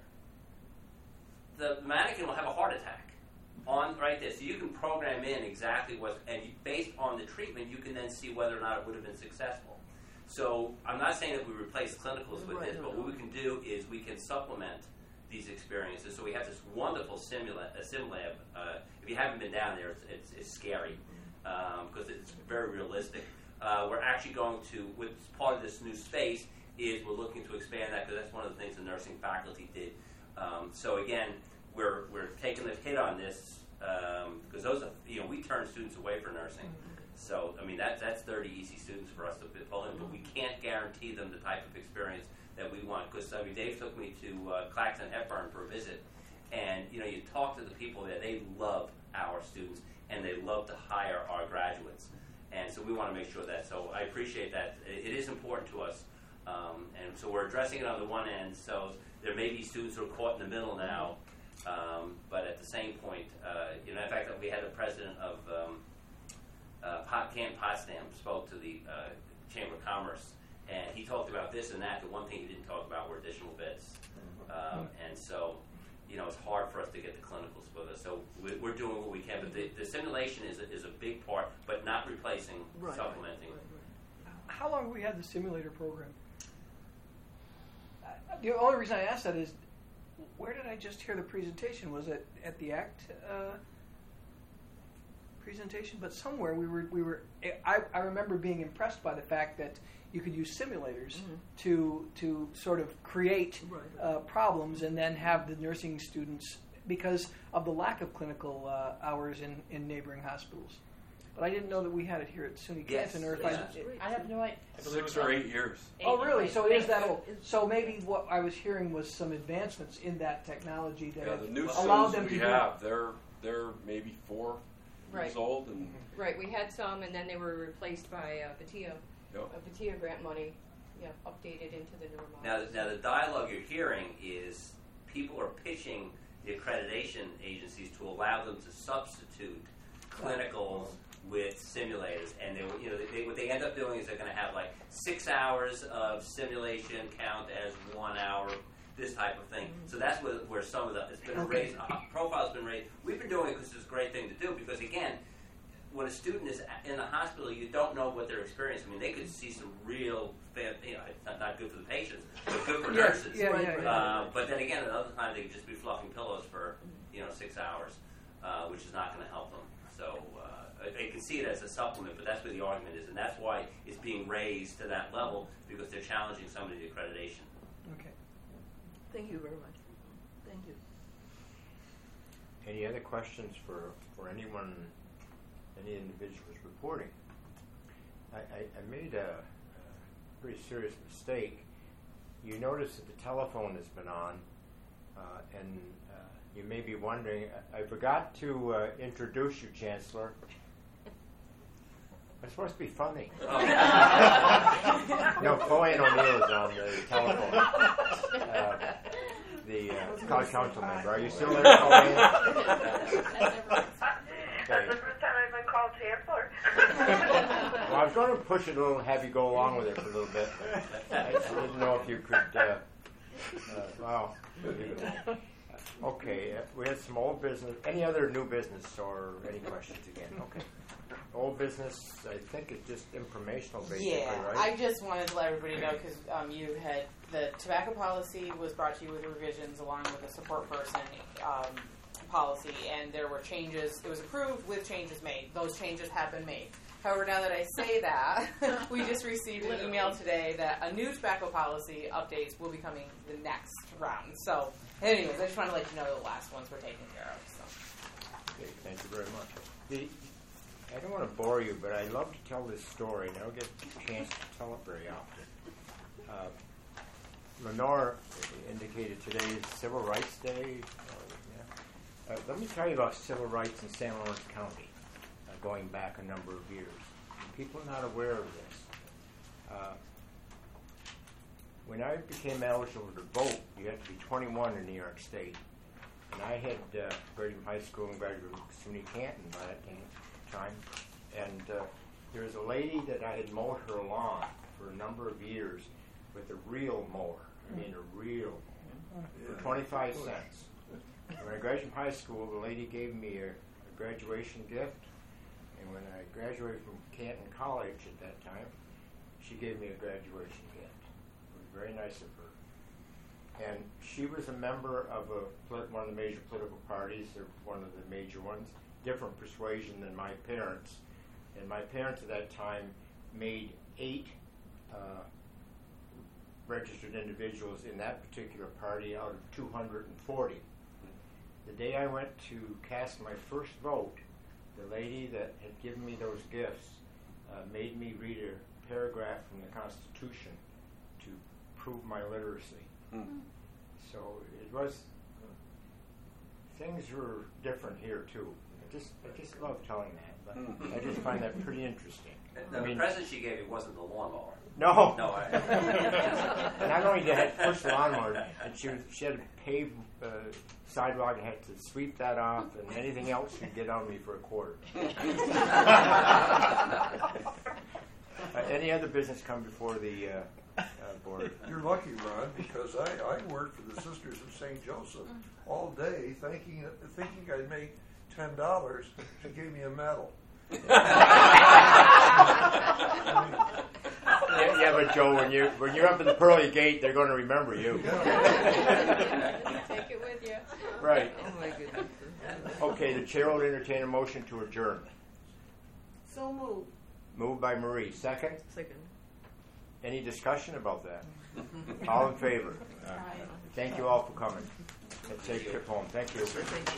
the mannequin will have a heart attack. On right there, so you can program in exactly and based on the treatment, you can then see whether or not it would have been successful. So I'm not saying that we replace clinicals with this, but what we can do is we can supplement these experiences. So we have this wonderful SimLab. If you haven't been down there, it's scary because it's very realistic. We're actually going to, with part of this new space, is we're looking to expand that because that's one of the things the nursing faculty did. So again, we're taking the hit on this because those are, we turn students away for nursing. So that's 30 easy students for us to pull in, but we can't guarantee them the type of experience that we want. Because Dave took me to Claxton Hepburn for a visit, and you talk to the people there. They love our students, and they love to hire our graduates, and so we want to make sure that. So I appreciate that. It is important to us, and so we're addressing it on the one end. So there may be students who are caught in the middle now. But at the same point, in fact, we had the president of Canton Potsdam spoke to the Chamber of Commerce, and he talked about this and that. The one thing he didn't talk about were additional beds. And so, it's hard for us to get the clinicals with us. So we're doing what we can, but the simulation is a big part, but not replacing, supplementing. How long have we had the simulator program? The only reason I asked that is, where did I just hear the presentation? Was it at the ACT presentation? But somewhere we were. I remember being impressed by the fact that you could use simulators to sort of create problems and then have the nursing students, because of the lack of clinical hours in neighboring hospitals. But I didn't know that we had it here at SUNY Canton. Or if I have no idea. 6 or 8 years. Oh, really? So it is that old. So maybe what I was hearing was some advancements in that technology that the new allowed them we to have, they're maybe 4 years old. And Right, we had some, and then they were replaced by VITIA. VITIA grant money, updated into the newer models. Now the dialogue you're hearing is people are pitching the accreditation agencies to allow them to substitute clinicals with simulators, and what they end up doing is they're going to have like 6 hours of simulation count as 1 hour, this type of thing. So that's where some of it's been raised, profile's been raised. We've been doing it because it's a great thing to do, because again, when a student is in the hospital, you don't know what they're experiencing. I mean, they could see some real, not good for the patients, but good for nurses. But then again, at other times, they could just be fluffing pillows for 6 hours, which is not going to help them. So they can see it as a supplement, but that's where the argument is, and that's why it's being raised to that level, because they're challenging some of the accreditation. Okay. Thank you very much. Thank you. Any other questions for anyone, any individuals reporting? I made a pretty serious mistake. You notice that the telephone has been on, and you may be wondering, I forgot to introduce you, Chancellor. It's supposed to be funny. No, Chloe O'Neill is on the telephone. The college council member. Are you still there, Chloe? That's the first time I've been called Chancellor. Well, I was going to push it a little and have you go along with it for a little bit. I didn't know if you could. Wow. Okay, we had some old business. Any other new business or any questions again? Okay. Old business, I think it's just informational, basically, right? I just wanted to let everybody know, because you had the tobacco policy was brought to you with revisions along with the support person policy, and there were changes. It was approved with changes made. Those changes have been made. However, now that I say that, we just received an email today that a new tobacco policy updates will be coming the next round. So, anyways, I just want to let you know the last ones were taken care of. So. Okay, thank you very much. I don't want to bore you, but I love to tell this story, and I don't get a chance to tell it very often. Lenore indicated today is Civil Rights Day. Let me tell you about civil rights in San Lawrence County, going back a number of years. People are not aware of this. When I became eligible to vote, you had to be 21 in New York State. And I had graduated from high school and graduated from SUNY Canton by that time. And there was a lady that I had mowed her lawn for a number of years with a real mower. I mean, a real mower, for 25 cents. When I graduated from high school, the lady gave me a graduation gift. And when I graduated from Canton College at that time, she gave me a graduation gift. It was very nice of her. And she was a member of one of the major political parties, or one of the major ones, different persuasion than my parents. And my parents at that time made 8 registered individuals in that particular party out of 240. The day I went to cast my first vote, the lady that had given me those gifts made me read a paragraph from the Constitution to prove my literacy. So it was, things were different here too. I just love telling that, but I just find that pretty interesting. The present she gave you wasn't the lawnmower. No. No. Not only did I push the lawnmower, and she had a paved sidewalk and had to sweep that off, and anything else she'd get on me for a quarter. Any other business come before the board? You're lucky, Ron, because I worked for the Sisters of St. Joseph all day, thinking I'd make $10. She gave me a medal. Yeah, but Joe, when you're up in the pearly gate, they're going to remember you. Take it with you. Right. Oh my goodness. Okay, the chair will entertain a motion to adjourn. So moved. Moved by Marie. Second? Second. Any discussion about that? All in favor? Thank you all for coming. And safe trip home. Thank you.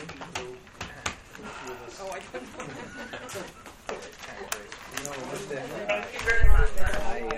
Oh, I couldn't. You know, Thank you very much.